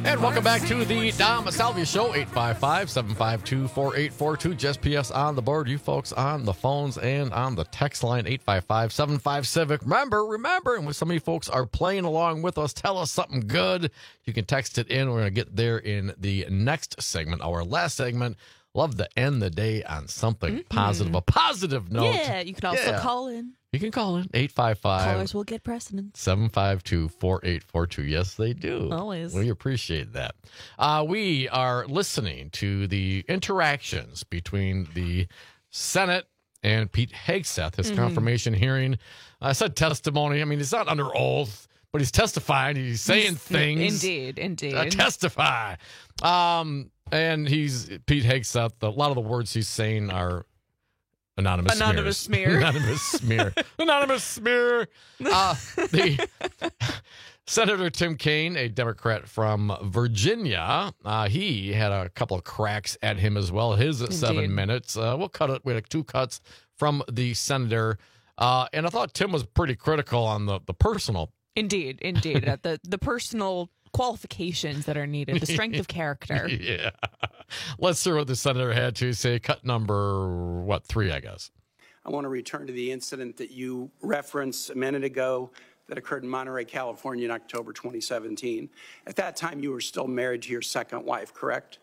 S13: And welcome back to the Dom Salvia Show, eight five five, seven five two, four eight four two. Just P S on the board. You folks on the phones and on the text line, eight five five, seven five Civic. Remember, remember, and when so many folks are playing along with us, tell us something good. You can text it in. We're going to get there in the next segment, our last segment. Love to end the day on something mm-hmm. positive, a positive note.
S14: Yeah, you can also
S13: yeah.
S14: call in.
S13: You can call in, eight five five.
S14: Callers will get precedence.
S13: seven five two, four eight four two. Yes, they do.
S14: Always.
S13: We appreciate that. Uh, we are listening to the interactions between the Senate and Pete Hegseth, his mm-hmm. confirmation hearing. I said testimony. I mean, he's not under oath, but he's testifying. He's saying things.
S14: Indeed, indeed.
S13: Uh, testify. Um, and he's, Pete Hegseth, a lot of the words he's saying are Anonymous,
S14: Anonymous
S13: smears.
S14: smear.
S13: Anonymous smear. Anonymous smear. Uh, the Senator Tim Kaine, a Democrat from Virginia, uh, he had a couple of cracks at him as well. His at seven minutes. Uh, we'll cut it. We had two cuts from the senator. Uh, and I thought Tim was pretty critical on the, the personal.
S14: Indeed, indeed. At the, the personal qualifications that are needed, the strength of character.
S13: Yeah. Let's hear what the senator had to say. Cut number, what, three, I guess.
S6: I want to return to the incident that you referenced a minute ago that occurred in Monterey, California in October twenty seventeen. At that time, you were still married to your second wife, correct?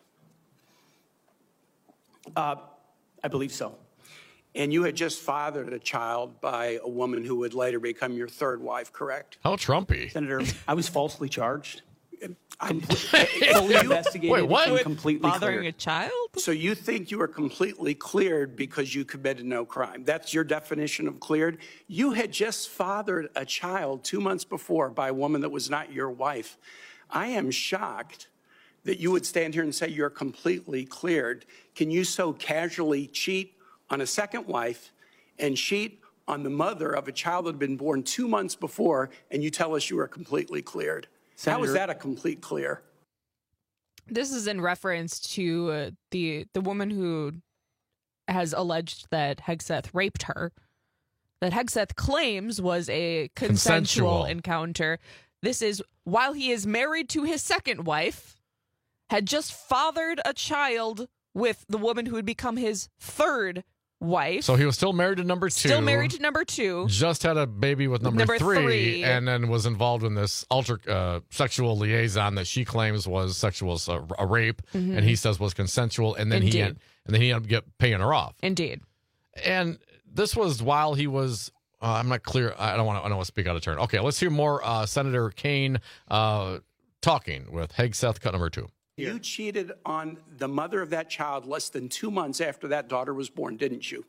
S16: Uh, I believe so.
S6: And you had just fathered a child by a woman who would later become your third wife, correct?
S13: How Trumpy.
S16: Senator, I was falsely charged.
S6: I'm
S16: fully investigated.
S6: Wait, what?
S16: And completely
S14: Fathering
S16: cleared.
S14: a child?
S6: So you think you were completely cleared because you committed no crime. That's your definition of cleared? You had just fathered a child two months before by a woman that was not your wife. I am shocked that you would stand here and say you're completely cleared. Can you so casually cheat on a second wife and cheat on the mother of a child that had been born two months before, and you tell us you were completely cleared? Senator, how is that a complete clear?
S14: This is in reference to uh, the the woman who has alleged that Hegseth raped her. That Hegseth claims was a consensual, consensual encounter. This is while he is married to his second wife, had just fathered a child with the woman who would become his third wife.
S13: So he was still married to number two.
S14: Still married to number two.
S13: Just had a baby with number,
S14: number
S13: three,
S14: three,
S13: and then was involved in this ultra uh, sexual liaison that she claims was sexual uh, a rape, mm-hmm. and he says was consensual. And then
S14: Indeed.
S13: he and then he ended up get, paying her off.
S14: Indeed.
S13: And this was while he was. Uh, I'm not clear. I don't want to. I don't want to speak out of turn. Okay, let's hear more. Uh, Senator Kaine uh, talking with Hegseth, cut number two.
S6: You cheated on the mother of that child less than two months after that daughter was born, didn't you?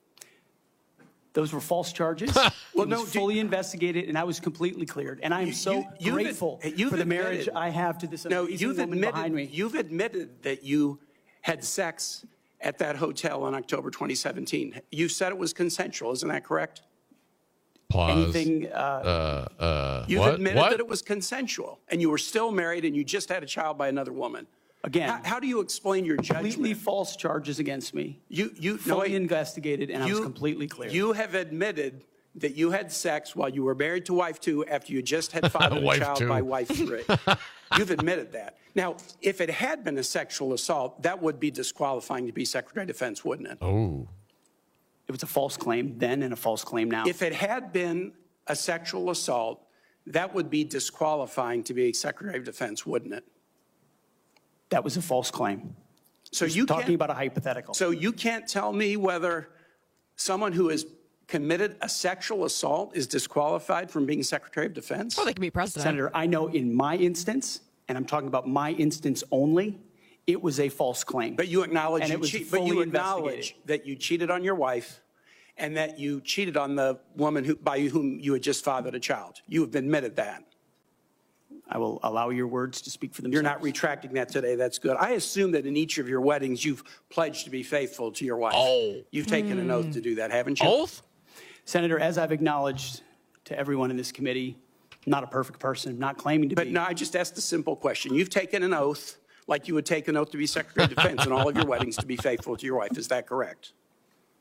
S16: Those were false charges.
S6: Well,
S16: it
S6: no,
S16: was fully investigated, and I was completely cleared. And I'm
S6: You-
S16: so
S6: you- you've
S16: grateful
S6: ad- you've
S16: for the marriage
S6: admitted-
S16: I have to this
S6: No,
S16: amazing
S6: you've
S16: woman
S6: admitted,
S16: behind me.
S6: you've admitted that you had sex at that hotel in October twenty seventeen. You said it was consensual, isn't that correct?
S13: Pause.
S16: Anything, uh,
S13: Uh, uh,
S6: You've
S13: what?
S6: admitted
S13: What?
S6: that it was consensual, and you were still married, and you just had a child by another woman.
S16: Again,
S6: how, how do you explain your
S16: completely
S6: judgment?
S16: false charges against me.
S6: You, you, no,
S16: fully
S6: wait.
S16: investigated, and I was
S6: You-
S16: completely cleared.
S6: You have admitted that you had sex while you were married to wife two after you just had fathered a
S13: Wife
S6: child
S13: two.
S6: by wife three. You've admitted that. Now, if it had been a sexual assault, that would be disqualifying to be Secretary of Defense, wouldn't it?
S13: Oh.
S16: It was a false claim then and a false claim now.
S6: If it had been a sexual assault, that would be disqualifying to be Secretary of Defense, wouldn't it?
S16: That was a false claim.
S6: So
S16: Just
S6: you
S16: talking
S6: can't-
S16: about a hypothetical.
S6: So you can't tell me whether someone who has committed a sexual assault is disqualified from being Secretary of Defense?
S14: Well, they can be president.
S16: Senator, I know in my instance, and I'm talking about my instance only, it was a false claim.
S6: But you acknowledge
S16: And
S6: you
S16: it was
S6: cheat, but
S16: fully
S6: you
S16: investigated.
S6: acknowledge that you cheated on your wife and that you cheated on the woman who, by whom you had just fathered a child. You have admitted that.
S16: I will allow your words to speak for themselves.
S6: You're not retracting that today. That's good. I assume that in each of your weddings, you've pledged to be faithful to your wife.
S13: Oh.
S6: You've taken an oath to do that, haven't you?
S13: Oath?
S16: Senator, as I've acknowledged to everyone in this committee, not a perfect person, not claiming to
S6: But
S16: be.
S6: no, I just asked a simple question. You've taken an oath like you would take an oath to be Secretary of Defense in all of your weddings to be faithful to your wife. Is that correct?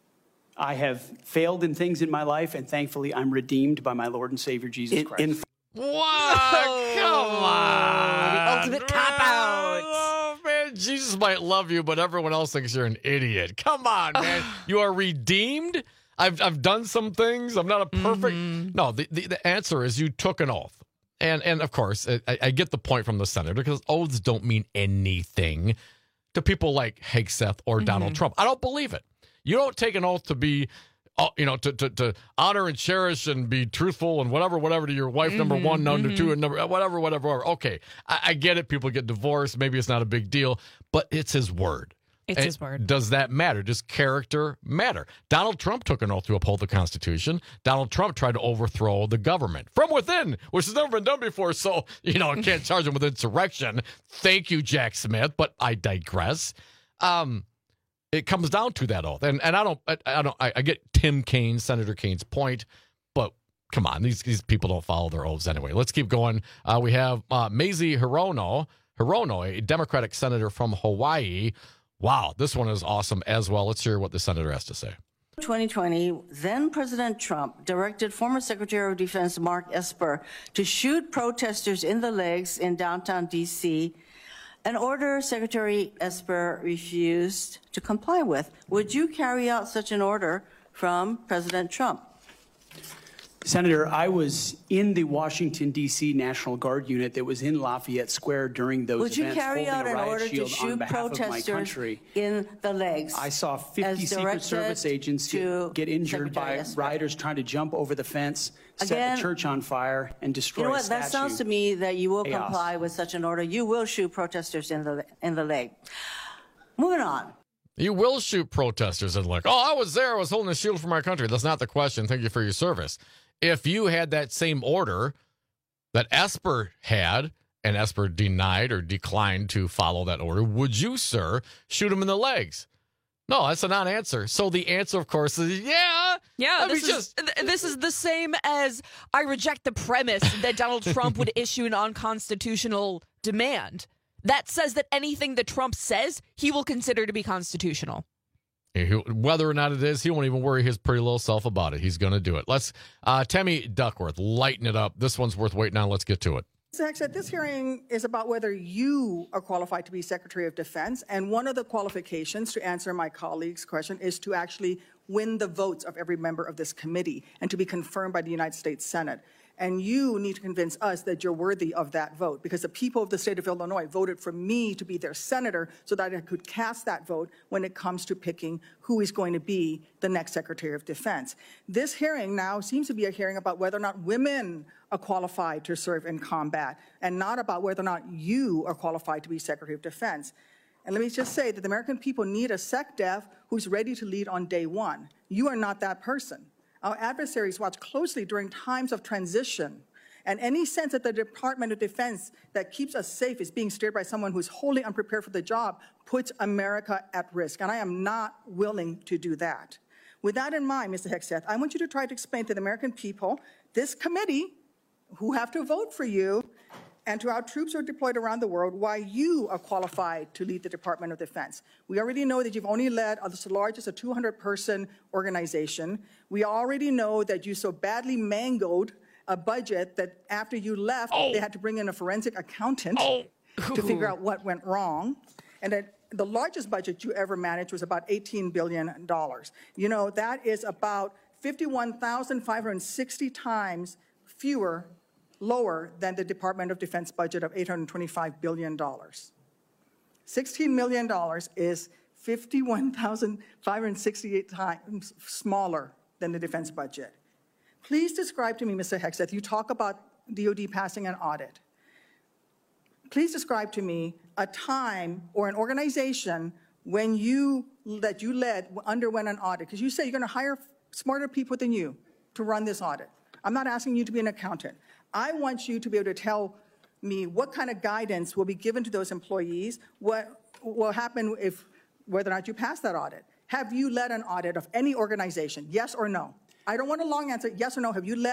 S16: I have failed in things in my life, and thankfully I'm redeemed by my Lord and Savior Jesus
S6: In-
S16: Christ.
S6: in-
S13: What? Come on.
S14: The ultimate cop-out.
S13: Oh, man, Jesus might love you, but everyone else thinks you're an idiot. Come on, man. You are redeemed. I've I've done some things. I'm not a perfect. Mm-hmm. No, the, the, the answer is you took an oath. And, and of course, I, I get the point from the senator because oaths don't mean anything to people like Hegseth or mm-hmm. Donald Trump. I don't believe it. You don't take an oath to be, uh, you know, to, to to honor and cherish and be truthful and whatever, whatever to your wife, mm-hmm. number one, number mm-hmm. two, and number whatever, whatever. whatever. Okay, I, I get it. People get divorced. Maybe it's not a big deal, but it's his word.
S14: It's
S13: and
S14: his word.
S13: Does that matter? Does character matter? Donald Trump took an oath to uphold the Constitution. Donald Trump tried to overthrow the government from within, which has never been done before. So, you know, I can't charge him with insurrection. Thank you, Jack Smith, but I digress. Um, it comes down to that oath. And and I don't, I, I don't, I, I get Tim Kaine, Senator Kaine's point, but come on, these, these people don't follow their oaths anyway. Let's keep going. Uh, we have uh, Mazie Hirono, Hirono, a Democratic senator from Hawaii. Wow, this one is awesome as well. Let's hear what the senator has to say.
S8: twenty twenty, then President Trump directed former Secretary of Defense Mark Esper to shoot protesters in the legs in downtown D C, an order Secretary Esper refused to comply with. Would you carry out such an order from President Trump?
S16: Senator, I was in the Washington, D C National Guard unit that was in Lafayette Square during those
S8: Would you
S16: events,
S8: carry out
S16: holding a
S8: an
S16: riot
S8: order to
S16: shield on
S8: shoot
S16: behalf of my
S8: protesters
S16: country.
S8: in the legs?
S16: I saw fifty
S8: as
S16: Secret
S8: directed
S16: Service agents
S8: to
S16: get, get injured
S8: Secretary
S16: by
S8: Esper?
S16: rioters trying to jump over the fence, set
S8: Again,
S16: the church on fire, and destroy
S8: You know
S16: a
S8: what? That
S16: statue.
S8: sounds to me that you will
S16: Chaos.
S8: comply with such an order. You will shoot protesters in the in the leg. Moving on.
S13: You will shoot protesters and look, oh, I was there. I was holding a shield for my country. That's not the question. Thank you for your service. If you had that same order that Esper had, and Esper denied or declined to follow that order, would you, sir, shoot him in the legs? No, that's a non-answer. So the answer, of course, is yeah.
S14: Yeah,
S13: I
S14: this
S13: mean,
S14: is
S13: just
S14: th- this is the same as I reject the premise that Donald Trump would issue an unconstitutional demand. That says that anything that Trump says, he will consider to be constitutional.
S13: Whether or not it is, he won't even worry his pretty little self about it. He's going to do it. Let's, uh, Tammy Duckworth, lighten it up. This one's worth waiting on. Let's get to it.
S9: Mister Hegseth, this hearing is about whether you are qualified to be Secretary of Defense. And one of the qualifications, to answer my colleague's question, is to actually win the votes of every member of this committee and to be confirmed by the United States Senate. And you need to convince us that you're worthy of that vote, because the people of the state of Illinois voted for me to be their senator so that I could cast that vote when it comes to picking who is going to be the next Secretary of Defense. This hearing now seems to be a hearing about whether or not women are qualified to serve in combat, and not about whether or not you are qualified to be Secretary of Defense. And let me just say that the American people need a SecDef who's ready to lead on day one. You are not that person. Our adversaries watch closely during times of transition, and any sense that the Department of Defense that keeps us safe is being steered by someone who's wholly unprepared for the job puts America at risk, and I am not willing to do that. With that in mind, Mister Hegseth, I want you to try to explain to the American people, this committee, who have to vote for you, and to our troops who are deployed around the world, why you are qualified to lead the Department of Defense. We already know that you've only led the largest, a two hundred person organization. We already know that you so badly mangled a budget that after you left, oh. they had to bring in a forensic accountant oh. to figure out what went wrong. And that the largest budget you ever managed was about eighteen billion dollars. You know, that is about fifty-one thousand five hundred sixty times fewer lower than the Department of Defense budget of eight hundred twenty-five billion dollars. sixteen million dollars is fifty-one thousand five hundred sixty-eight times smaller than the defense budget. Please describe to me, Mister Hegseth, you talk about D O D passing an audit. Please describe to me a time or an organization when you, that you led underwent an audit, because you say you're going to hire smarter people than you to run this audit. I'm not asking you to be an accountant. I want you to be able to tell me what kind of guidance will be given to those employees, what will happen if, whether or not you pass that audit. Have you led an audit of any organization, yes or no? I don't want a long answer, yes or no. Have you led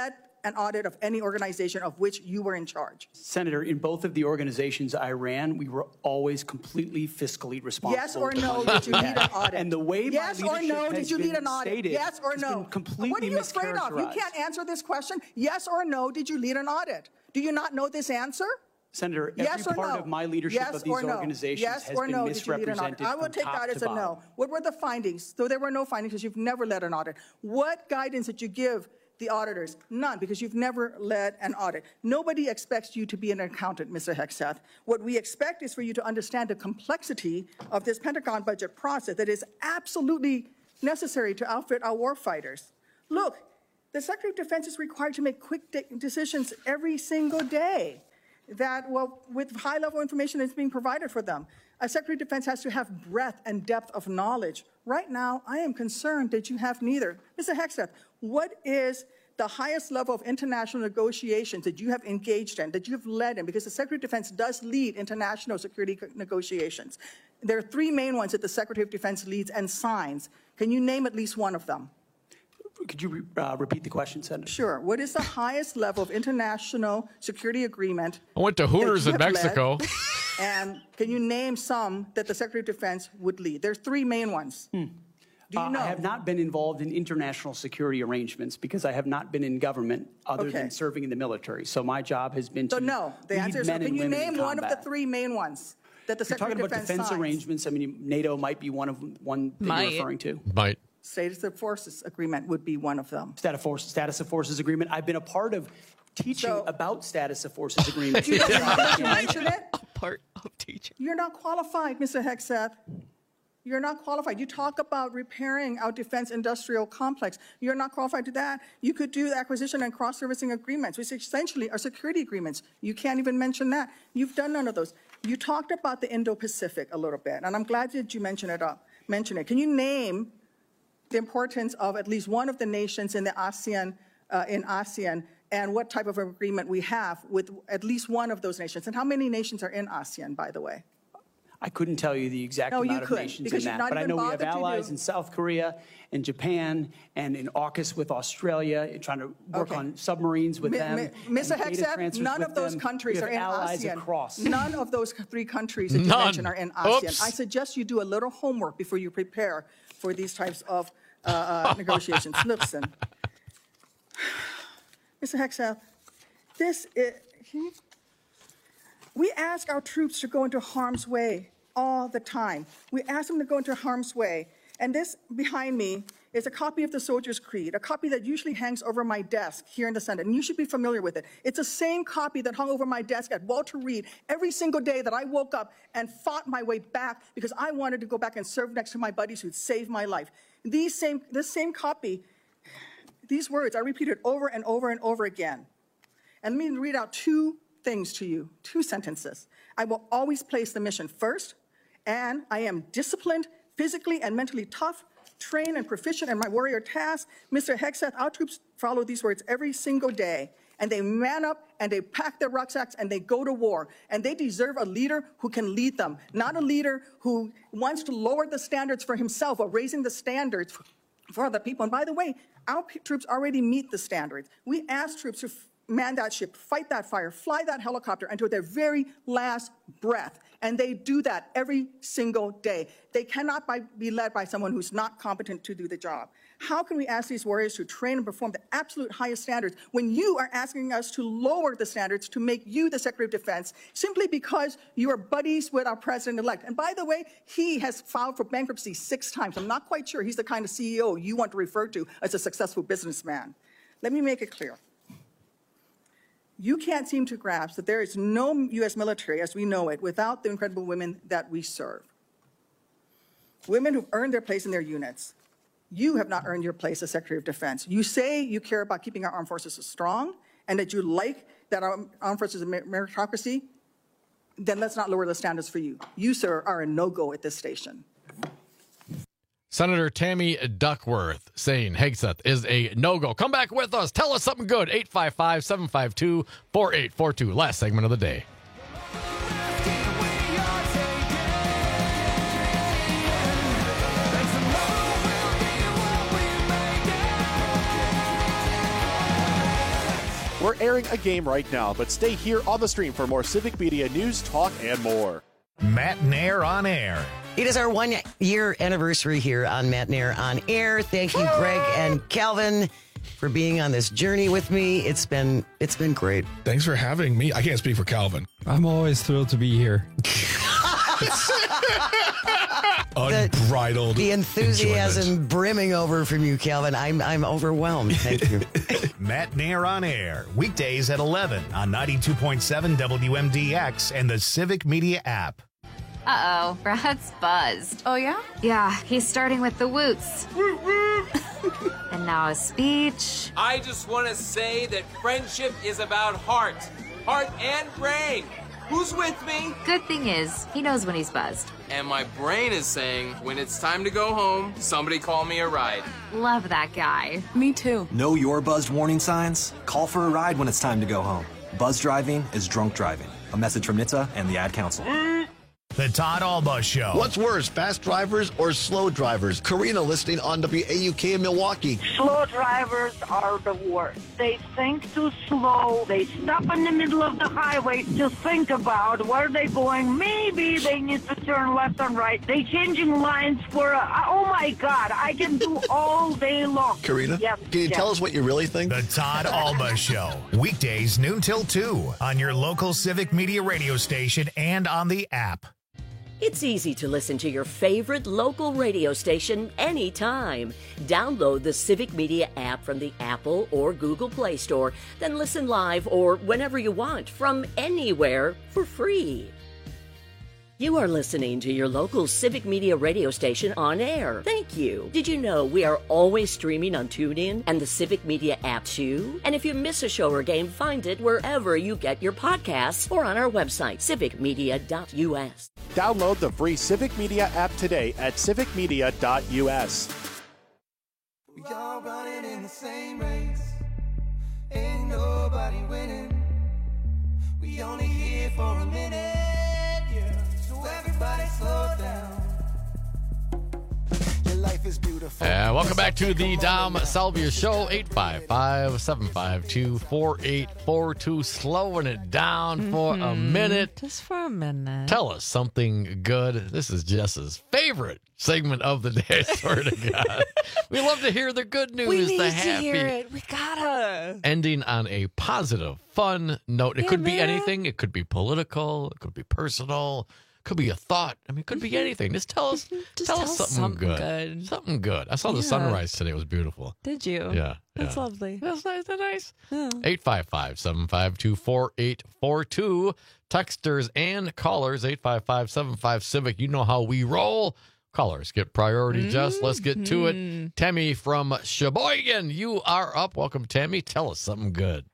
S9: an audit of any organization of which you were in charge?
S16: Senator, in both of the organizations I ran, we were always completely fiscally responsible.
S9: Yes or no, did you need an audit?
S16: And the way
S9: yes
S16: my
S9: or
S16: leadership
S9: no,
S16: has
S9: did you
S16: been
S9: need an audit?
S16: stated
S9: Yes or
S16: has
S9: no?
S16: been completely
S9: What are you afraid of? You
S16: mischaracterized.
S9: can't answer this question. Yes or no, did you lead an audit? Do you not know this answer?
S16: Senator, every
S9: yes or
S16: part
S9: no?
S16: of my leadership
S9: yes
S16: of these
S9: or no?
S16: organizations
S9: yes
S16: has
S9: or
S16: been
S9: no, did you lead an audit?
S16: misrepresented
S9: I will
S16: from
S9: take
S16: top
S9: that as
S16: to
S9: a no.
S16: bottom.
S9: What were the findings? So there were no findings because you've never led an audit. What guidance did you give the auditors? None, because you've never led an audit. Nobody expects you to be an accountant, Mister Hegseth. What we expect is for you to understand the complexity of this Pentagon budget process that is absolutely necessary to outfit our warfighters. Look, the Secretary of Defense is required to make quick de- decisions every single day that, well, with high-level information that's being provided for them. A Secretary of Defense has to have breadth and depth of knowledge. Right now, I am concerned that you have neither. Mister Hegseth, what is the highest level of international negotiations that you have engaged in, that you have led in? Because the Secretary of Defense does lead international security negotiations. There are three main ones that the Secretary of Defense leads and signs. Can you name at least one of them?
S16: Could you re- uh, repeat the question, Senator?
S9: Sure. What is the highest level of international security agreement?
S13: I went to Hooters in Mexico.
S9: Led, and can you name some that the Secretary of Defense would lead? There's three main ones.
S16: Hmm.
S9: Do you
S16: uh,
S9: know?
S16: I have not been involved in international security arrangements because I have not been in government other
S9: Okay.
S16: than serving in the military. So my job has been to
S9: So no. The
S16: lead
S9: answer is no.
S16: men
S9: Can
S16: and
S9: you
S16: women
S9: name
S16: in
S9: one of the
S16: combat.
S9: three main ones that the
S16: If you're
S9: Secretary
S16: talking
S9: of
S16: about
S9: Defense
S16: defense
S9: signs?
S16: arrangements, I mean, NATO might be one of them, one that
S14: Might.
S16: you're referring to.
S13: Might.
S9: Status of Forces Agreement would be one of them.
S16: Status, force, status of Forces Agreement. I've been a part of teaching
S9: So-
S16: about Status of Forces Agreements.
S9: Did you, did you mention it?
S14: Part of teaching.
S9: You're not qualified, Mister Hegseth. You're not qualified. You talk about repairing our defense industrial complex. You're not qualified to that. You could do acquisition and cross-servicing agreements, which essentially are security agreements. You can't even mention that. You've done none of those. You talked about the Indo-Pacific a little bit, and I'm glad that you mentioned it up. Mention it. Can you name the importance of at least one of the nations in the ASEAN, uh, in ASEAN, and what type of agreement we have with at least one of those nations? And how many nations are in ASEAN, by the way?
S16: I couldn't tell you the exact
S9: No, you
S16: amount of
S9: couldn't,
S16: nations
S9: because
S16: in
S9: you've
S16: that,
S9: not
S16: but I
S9: even
S16: know we have
S9: bothered to
S16: allies
S9: do-
S16: in South Korea and Japan and in AUKUS with Australia, and trying to work
S9: Okay.
S16: on submarines with
S9: Mi-
S16: them.
S9: mi- Mister
S16: and data
S9: Hegseth,
S16: transfers
S9: none
S16: with
S9: of those
S16: them.
S9: countries
S16: We
S9: are
S16: have
S9: in
S16: allies
S9: ASEAN.
S16: across.
S9: None of those three countries that you
S13: None.
S9: mentioned are in ASEAN.
S13: Oops.
S9: I suggest you do a little homework before you prepare for these types of uh, uh, negotiations. Listen, Mister Hegseth, this is, we ask our troops to go into harm's way all the time. We ask them to go into harm's way. And this behind me is a copy of the Soldier's Creed, a copy that usually hangs over my desk here in the Senate, and you should be familiar with it. It's the same copy that hung over my desk at Walter Reed every single day that I woke up and fought my way back because I wanted to go back and serve next to my buddies who'd saved my life. These same, this same copy, these words, I repeated over and over and over again. And let me read out two things to you, two sentences. I will always place the mission first, and I am disciplined, physically and mentally tough, trained and proficient in my warrior tasks. Mister Hegseth, our troops follow these words every single day, and they man up and they pack their rucksacks and they go to war. And they deserve a leader who can lead them, not a leader who wants to lower the standards for himself or raising the standards for other people. And by the way, our p- troops already meet the standards. We ask troops to f- man that ship, fight that fire, fly that helicopter until their very last breath. And they do that every single day. They cannot by, be led by someone who's not competent to do the job. How can we ask these warriors to train and perform the absolute highest standards when you are asking us to lower the standards to make you the Secretary of Defense simply because you are buddies with our president-elect? And by the way, he has filed for bankruptcy six times. I'm not quite sure he's the kind of C E O you want to refer to as a successful businessman. Let me make it clear. You can't seem to grasp that there is no U S military as we know it without the incredible women that we serve. Women who've earned their place in their units. You have not earned your place as Secretary of Defense. You say you care about keeping our armed forces strong and that you like that our armed forces are meritocracy, then let's not lower the standards for you. You, sir, are a no-go at this station.
S13: Senator Tammy Duckworth saying Hegseth is a no-go. Come back with us. Tell us something good. eight five five, seven five two, four eight four two. Last segment of the day.
S1: We're airing a game right now, but stay here on the stream for more Civic Media news, talk, and more.
S2: Matt Nair on Air.
S10: It is our one-year anniversary here on Matt Nair on Air. Thank you, Greg and Calvin, for being on this journey with me. It's been it's been great.
S12: Thanks for having me. I can't speak for Calvin.
S17: I'm always thrilled to be here.
S12: Unbridled.
S10: The enthusiasm
S12: enjoyment.
S10: brimming over from you, Calvin. I'm I'm overwhelmed. Thank you.
S2: Matt Nair on Air, weekdays at eleven on ninety-two point seven W M D X and the Civic Media app.
S18: Uh-oh, Brad's buzzed.
S3: Oh, yeah?
S18: Yeah, he's starting with the woots. And now a speech.
S19: I just want to say that friendship is about heart. Heart and brain. Who's with me?
S18: Good thing is, he knows when he's buzzed.
S19: And my brain is saying, when it's time to go home, somebody call me a ride.
S18: Love that guy.
S3: Me too.
S20: Know your buzzed warning signs? Call for a ride when it's time to go home. Buzz driving is drunk driving. A message from N H T S A and the Ad Council.
S2: The Todd Alba Show.
S11: What's worse, fast drivers or slow drivers? Karina listening on W A U K in Milwaukee.
S27: Slow drivers are the worst. They think too slow. They stop in the middle of the highway to think about where they're going. Maybe they need to turn left and right. They changing lines for, a, oh my God, I can do all day long.
S11: Karina,
S27: Yep,
S11: can you
S27: yep.
S11: tell us what you really think?
S2: The Todd Alba Show. Weekdays noon till two on your local Civic Media radio station and on the app.
S24: It's easy to listen to your favorite local radio station anytime. Download the Civic Media app from the Apple or Google Play Store, then listen live or whenever you want from anywhere for free. You are listening to your local Civic Media radio station on air. Thank you. Did you know we are always streaming on TuneIn and the Civic Media app too? And if you miss a show or game, find it wherever you get your podcasts or on our website, civic media dot U S.
S1: Download the free Civic Media app today at civic media dot U S.
S28: We all running in the same race. Ain't nobody winning. We only here for a minute. Yeah. So everybody slow down. Your life is beautiful.
S13: And welcome back to the Dom Salvia Show. eight five five, seven five two, four eight four two. Slowing it down for
S14: Mm-hmm.
S13: a minute.
S14: Just for a minute.
S13: Tell us something good. This is Jess's favorite segment of the day, I swear to God. We love to hear the good news,
S14: We need
S13: the
S14: to
S13: happy.
S14: hear it. We gotta.
S13: Ending on a positive, fun note. It
S14: Yeah,
S13: could be
S14: man.
S13: anything. It could be political. It could be personal. It could be a thought. I mean, it could be anything. Just tell us,
S14: Just
S13: tell,
S14: tell
S13: us something,
S14: something
S13: good.
S14: good.
S13: Something good. I saw the
S14: Yeah.
S13: sunrise today. It was beautiful.
S14: Did you?
S13: Yeah.
S14: That's
S13: yeah.
S14: lovely.
S13: That's nice. That's nice.
S14: Yeah.
S13: eight five five, seven five two, four eight four two. Texters and callers, eight five five, seven five Civic. You know how we roll. Callers get priority, Jess. Let's get to
S14: Mm-hmm.
S13: it. Tammy from Sheboygan, you are up. Welcome, Tammy. Tell us something good.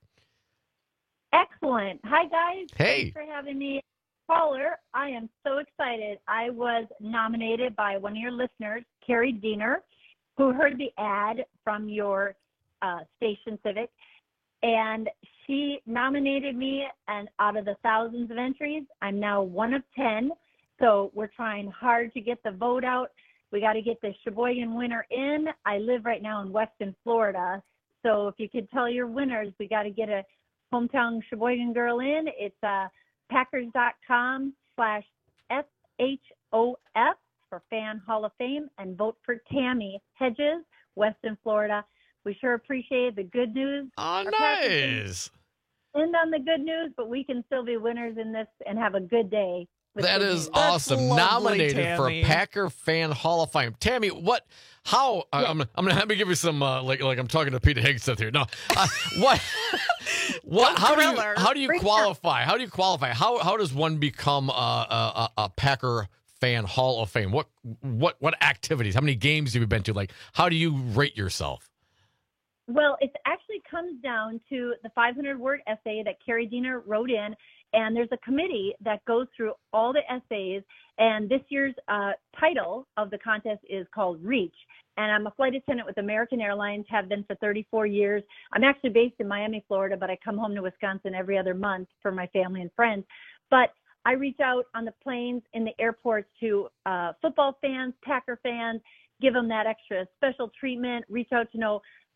S29: Excellent. Hi, guys.
S13: Hey.
S29: Thanks for having me. Caller, I am so excited. I was nominated by one of your listeners, Carrie Diener, who heard the ad from your uh, station, Civic, and she nominated me, and out of the thousands of entries, I'm now one of ten. So we're trying hard to get the vote out. We got to get the Sheboygan winner in. I live right now in Weston, Florida. So if you could tell your winners, we got to get a hometown Sheboygan girl in. It's uh, packers.com slash S H O F for Fan Hall of Fame, and vote for Tammy Hedges, Weston, Florida. We sure appreciate the good news.
S13: Oh,
S29: Our Packers
S13: nice.
S29: End on the good news, but we can still be winners in this and have a good day. with
S13: That
S29: good
S13: is
S29: news.
S13: awesome.
S14: lovely,
S13: Nominated for a
S14: Tammy.
S13: Packer Fan Hall of Fame. Tammy, what, how, I- I'm, I'm going to have me give you some, uh, like, like I'm talking to Peter Higseth here. No, uh, what, what,
S14: Don't
S13: how do you,
S14: grill her.
S13: how do you
S29: Bring it
S13: qualify? How do you qualify? How, how does one become a, a, a, a Packer Fan Hall of Fame? What, what, what activities? How many games have you been to? Like, how do you rate yourself?
S29: Well, it actually comes down to the five hundred word essay that Carrie Diener wrote in, and there's a committee that goes through all the essays, and this year's uh, title of the contest is called Reach, and I'm a flight attendant with American Airlines, have been for thirty-four years. I'm actually based in Miami, Florida, but I come home to Wisconsin every other month for my family and friends. But I reach out on the planes, in the airports, to uh, football fans, Packer fans, give them that extra special treatment, reach out to know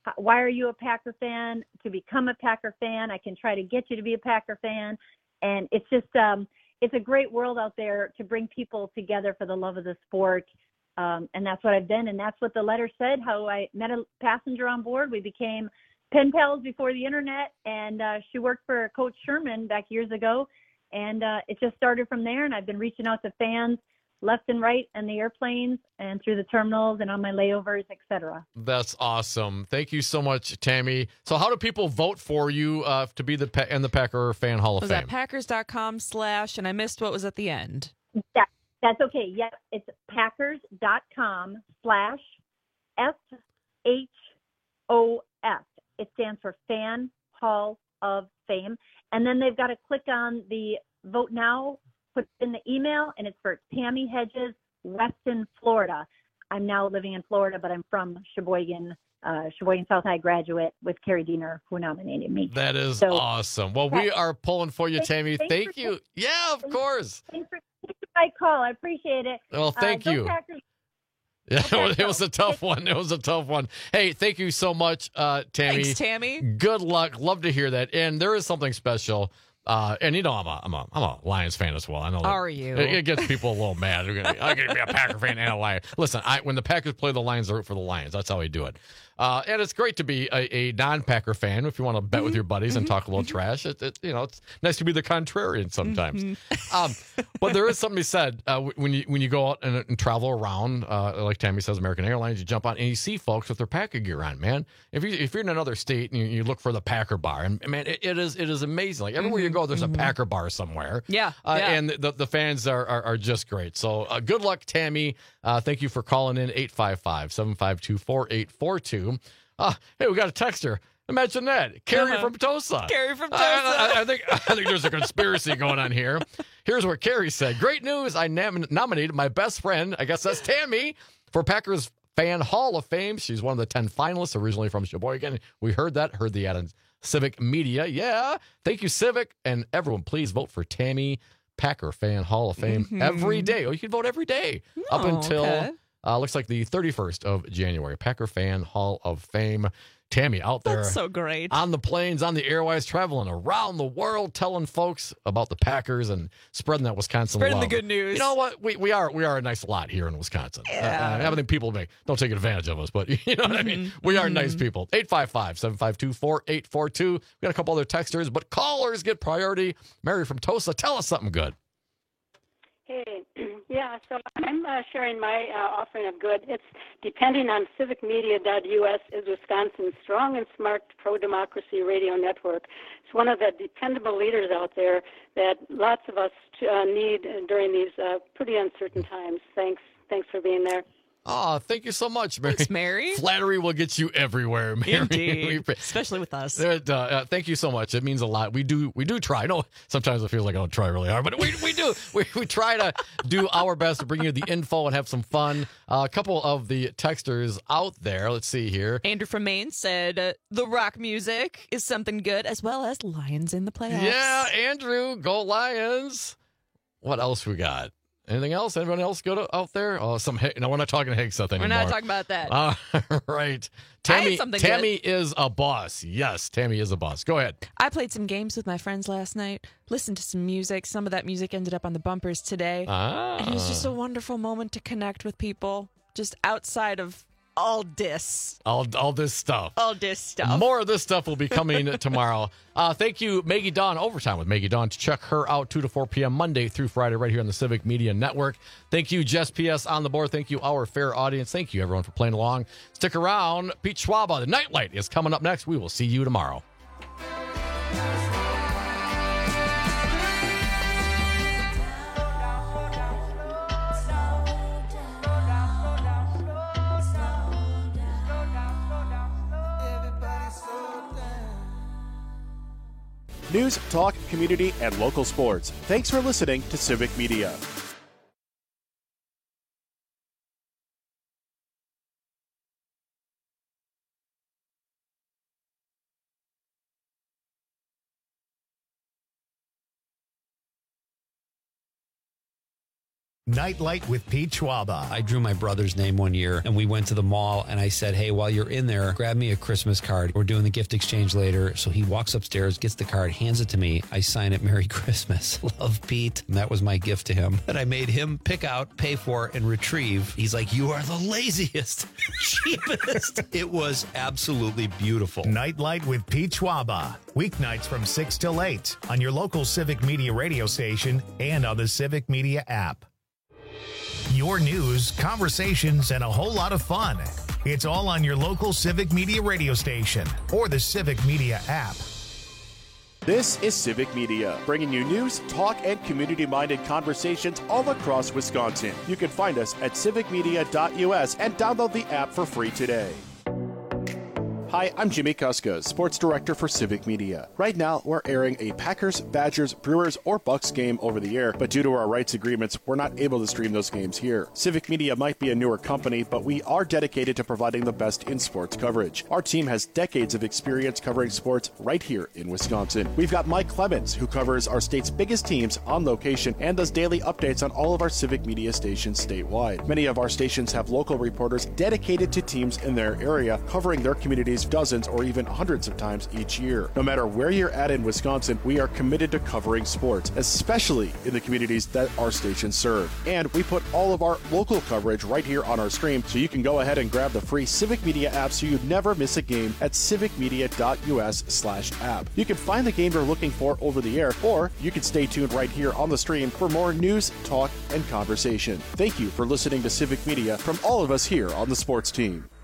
S29: H- Why are you a Packer fan? To become a Packer fan, I can try to get you to be a Packer fan. And it's just, um, it's a great world out there to bring people together for the love of the sport. Um, and that's what I've been. And that's what the letter said, how I met a passenger on board. We became pen pals before the internet. And uh, she worked for Coach Sherman back years ago. And uh, it just started from there. And I've been reaching out to fans left and right in the airplanes and through the terminals and on my layovers, et cetera.
S13: That's awesome. Thank you so much, Tammy. So how do people vote for you uh, to be the pa- in the Packer Fan Hall of
S14: Was
S13: Fame?
S14: that packers.com slash, and I missed what was at the end.
S29: That, that's okay. Yes, it's packers.com slash S H O F. It stands for Fan Hall of Fame. And then they've got to click on the Vote Now, put in the email, and it's for Tammy Hedges, Weston, Florida. I'm now living in Florida, but I'm from Sheboygan, uh, Sheboygan South High graduate with Carrie Diener, who nominated me.
S13: That is
S29: So-
S13: awesome. Well, we are pulling for you,
S29: Thanks-
S13: Tammy.
S29: thanks
S13: Thank
S29: for-
S13: you. Yeah, of course.
S29: Thanks for taking my call. I appreciate it.
S13: Well, thank
S29: uh, go
S13: you.
S29: Packers.
S13: Yeah, it was a tough one. It was a tough one. Hey, thank you so much, uh, Tammy.
S14: Thanks, Tammy.
S13: Good luck. Love to hear that. And there is something special. Uh, and you know, I'm a, I'm a, I'm a Lions fan as well. I know. that
S14: Are you?
S13: It, it gets people a little mad. I'm gonna, I'm gonna be a Packer fan and a Lion. Listen, I, when the Packers play the Lions, I root for the Lions. That's how we do it. Uh, and it's great to be a, a non-Packer fan if you want to bet with your buddies and talk a little trash. It, it, you know, it's nice to be the contrarian sometimes. um, but there is something to be said uh, when you when you go out and, and travel around, uh, like Tammy says, American Airlines. You jump on and you see folks with their Packer gear on. Man, if you if you're in another state and you, you look for the Packer bar, and man, it, it is it is amazing. Like everywhere you go, there's a Packer bar somewhere.
S14: Yeah,
S13: uh,
S14: yeah.
S13: and the the fans are are, are just great. So uh, good luck, Tammy. Uh, thank you for calling in eight five five, seven five two, four eight four two. Uh, hey, we got a texter. Imagine that. Carrie
S14: Uh-huh.
S13: from Tosa.
S14: Carrie from
S13: I-
S14: Tosa.
S13: I, I think I think there's a conspiracy going on here. Here's what Carrie said. Great news. I nam- nominated my best friend, I guess that's Tammy, for Packers Fan Hall of Fame. She's one of the ten finalists, originally from Sheboygan. We heard that. Heard the ad on Civic Media. Yeah. Thank you, Civic. And everyone, please vote for Tammy, Packer Fan Hall of Fame
S14: Mhm.
S13: every day. Oh, you can vote every day up
S14: Oh,
S13: until...
S14: okay.
S13: Uh, looks like the thirty-first of January. Packer Fan Hall of Fame. Tammy out there
S14: That's so great.
S13: on the planes, on the airways, traveling around the world, telling folks about the Packers and spreading that Wisconsin
S14: Spreading
S13: love.
S14: the good news.
S13: You know what? We we are we are a nice lot here in Wisconsin.
S14: Yeah.
S13: Uh, I think people make don't take advantage of us, but you know what I mean. We are nice people. eight five five, seven five two, four eight four two. We got a couple other texters, but callers get priority. Mary from Tosa, tell us something good.
S4: Hey, yeah, so I'm uh, sharing my uh, offering of good. It's depending on civic media dot U S is Wisconsin's strong and smart pro-democracy radio network. It's one of the dependable leaders out there that lots of us uh, need during these uh, pretty uncertain times. Thanks. Thanks for being there.
S13: Oh, thank you so much, Mary.
S14: Thanks, Mary.
S13: Flattery will get you everywhere, Mary.
S14: Indeed.
S13: We-
S14: Especially with us.
S13: Uh, uh, thank you so much. It means a lot. We do we do try. I know sometimes it feels like I don't try really hard, but we, we do. We, we try to do our best to bring you the info and have some fun. Uh, a couple of the texters out there. Let's see here.
S14: Andrew from Maine said uh, the rock music is something good, as well as Lions in the playoffs.
S13: Yeah, Andrew, go Lions. What else we got? Anything else? Anyone else go to, out there? Oh, some. No, we're not talking Higgseth anymore.
S14: We're not talking about that.
S13: All right.
S14: I had
S13: Tammy,
S14: something
S13: Tammy is a boss. Yes, Tammy is a boss. Go ahead.
S14: I played some games with my friends last night, listened to some music. Some of that music ended up on the bumpers today.
S13: Ah.
S14: And it was just a wonderful moment to connect with people, just outside of all this.
S13: All, all this stuff.
S14: All this stuff.
S13: More of this stuff will be coming tomorrow. Uh, thank you, Maggie Dawn, Overtime with Maggie Dawn. To check her out two to four p.m. Monday through Friday right here on the Civic Media Network. Thank you, Jess P S on the board. Thank you, our fair audience. Thank you, everyone, for playing along. Stick around. Pete Schwaba, the Nightlight, is coming up next. We will see you tomorrow.
S1: News, talk, community, and local sports. Thanks for listening to Civic Media.
S2: Nightlight with Pete Schwaba.
S17: I drew my brother's name one year, and we went to the mall, and I said, hey, while you're in there, grab me a Christmas card. We're doing the gift exchange later. So he walks upstairs, gets the card, hands it to me. I sign it, Merry Christmas. Love, Pete. And that was my gift to him that I made him pick out, pay for, and retrieve. He's like, you are the laziest, cheapest. It was absolutely beautiful.
S2: Nightlight with Pete Schwaba. Weeknights from six till eight on your local Civic Media radio station and on the Civic Media app. Your news, conversations, and a whole lot of fun. It's all on your local Civic Media radio station or the Civic Media app.
S1: This is Civic Media, bringing you news, talk, and community-minded conversations all across Wisconsin. You can find us at civic media dot U S and download the app for free today. Hi, I'm Jimmy Kuska, Sports Director for Civic Media. Right now, we're airing a Packers, Badgers, Brewers, or Bucks game over the air, but due to our rights agreements, we're not able to stream those games here. Civic Media might be a newer company, but we are dedicated to providing the best in sports coverage. Our team has decades of experience covering sports right here in Wisconsin. We've got Mike Clemens, who covers our state's biggest teams on location and does daily updates on all of our Civic Media stations statewide. Many of our stations have local reporters dedicated to teams in their area, covering their communities dozens or even hundreds of times each year. No matter where you're at in Wisconsin, we are committed to covering sports, especially in the communities that our stations serve. And we put all of our local coverage right here on our stream, so you can go ahead and grab the free Civic Media app so you never miss a game at civic media dot U S slash app. You can find the game you're looking for over the air, or you can stay tuned right here on the stream for more news, talk, and conversation. Thank you for listening to Civic Media from all of us here on the sports team.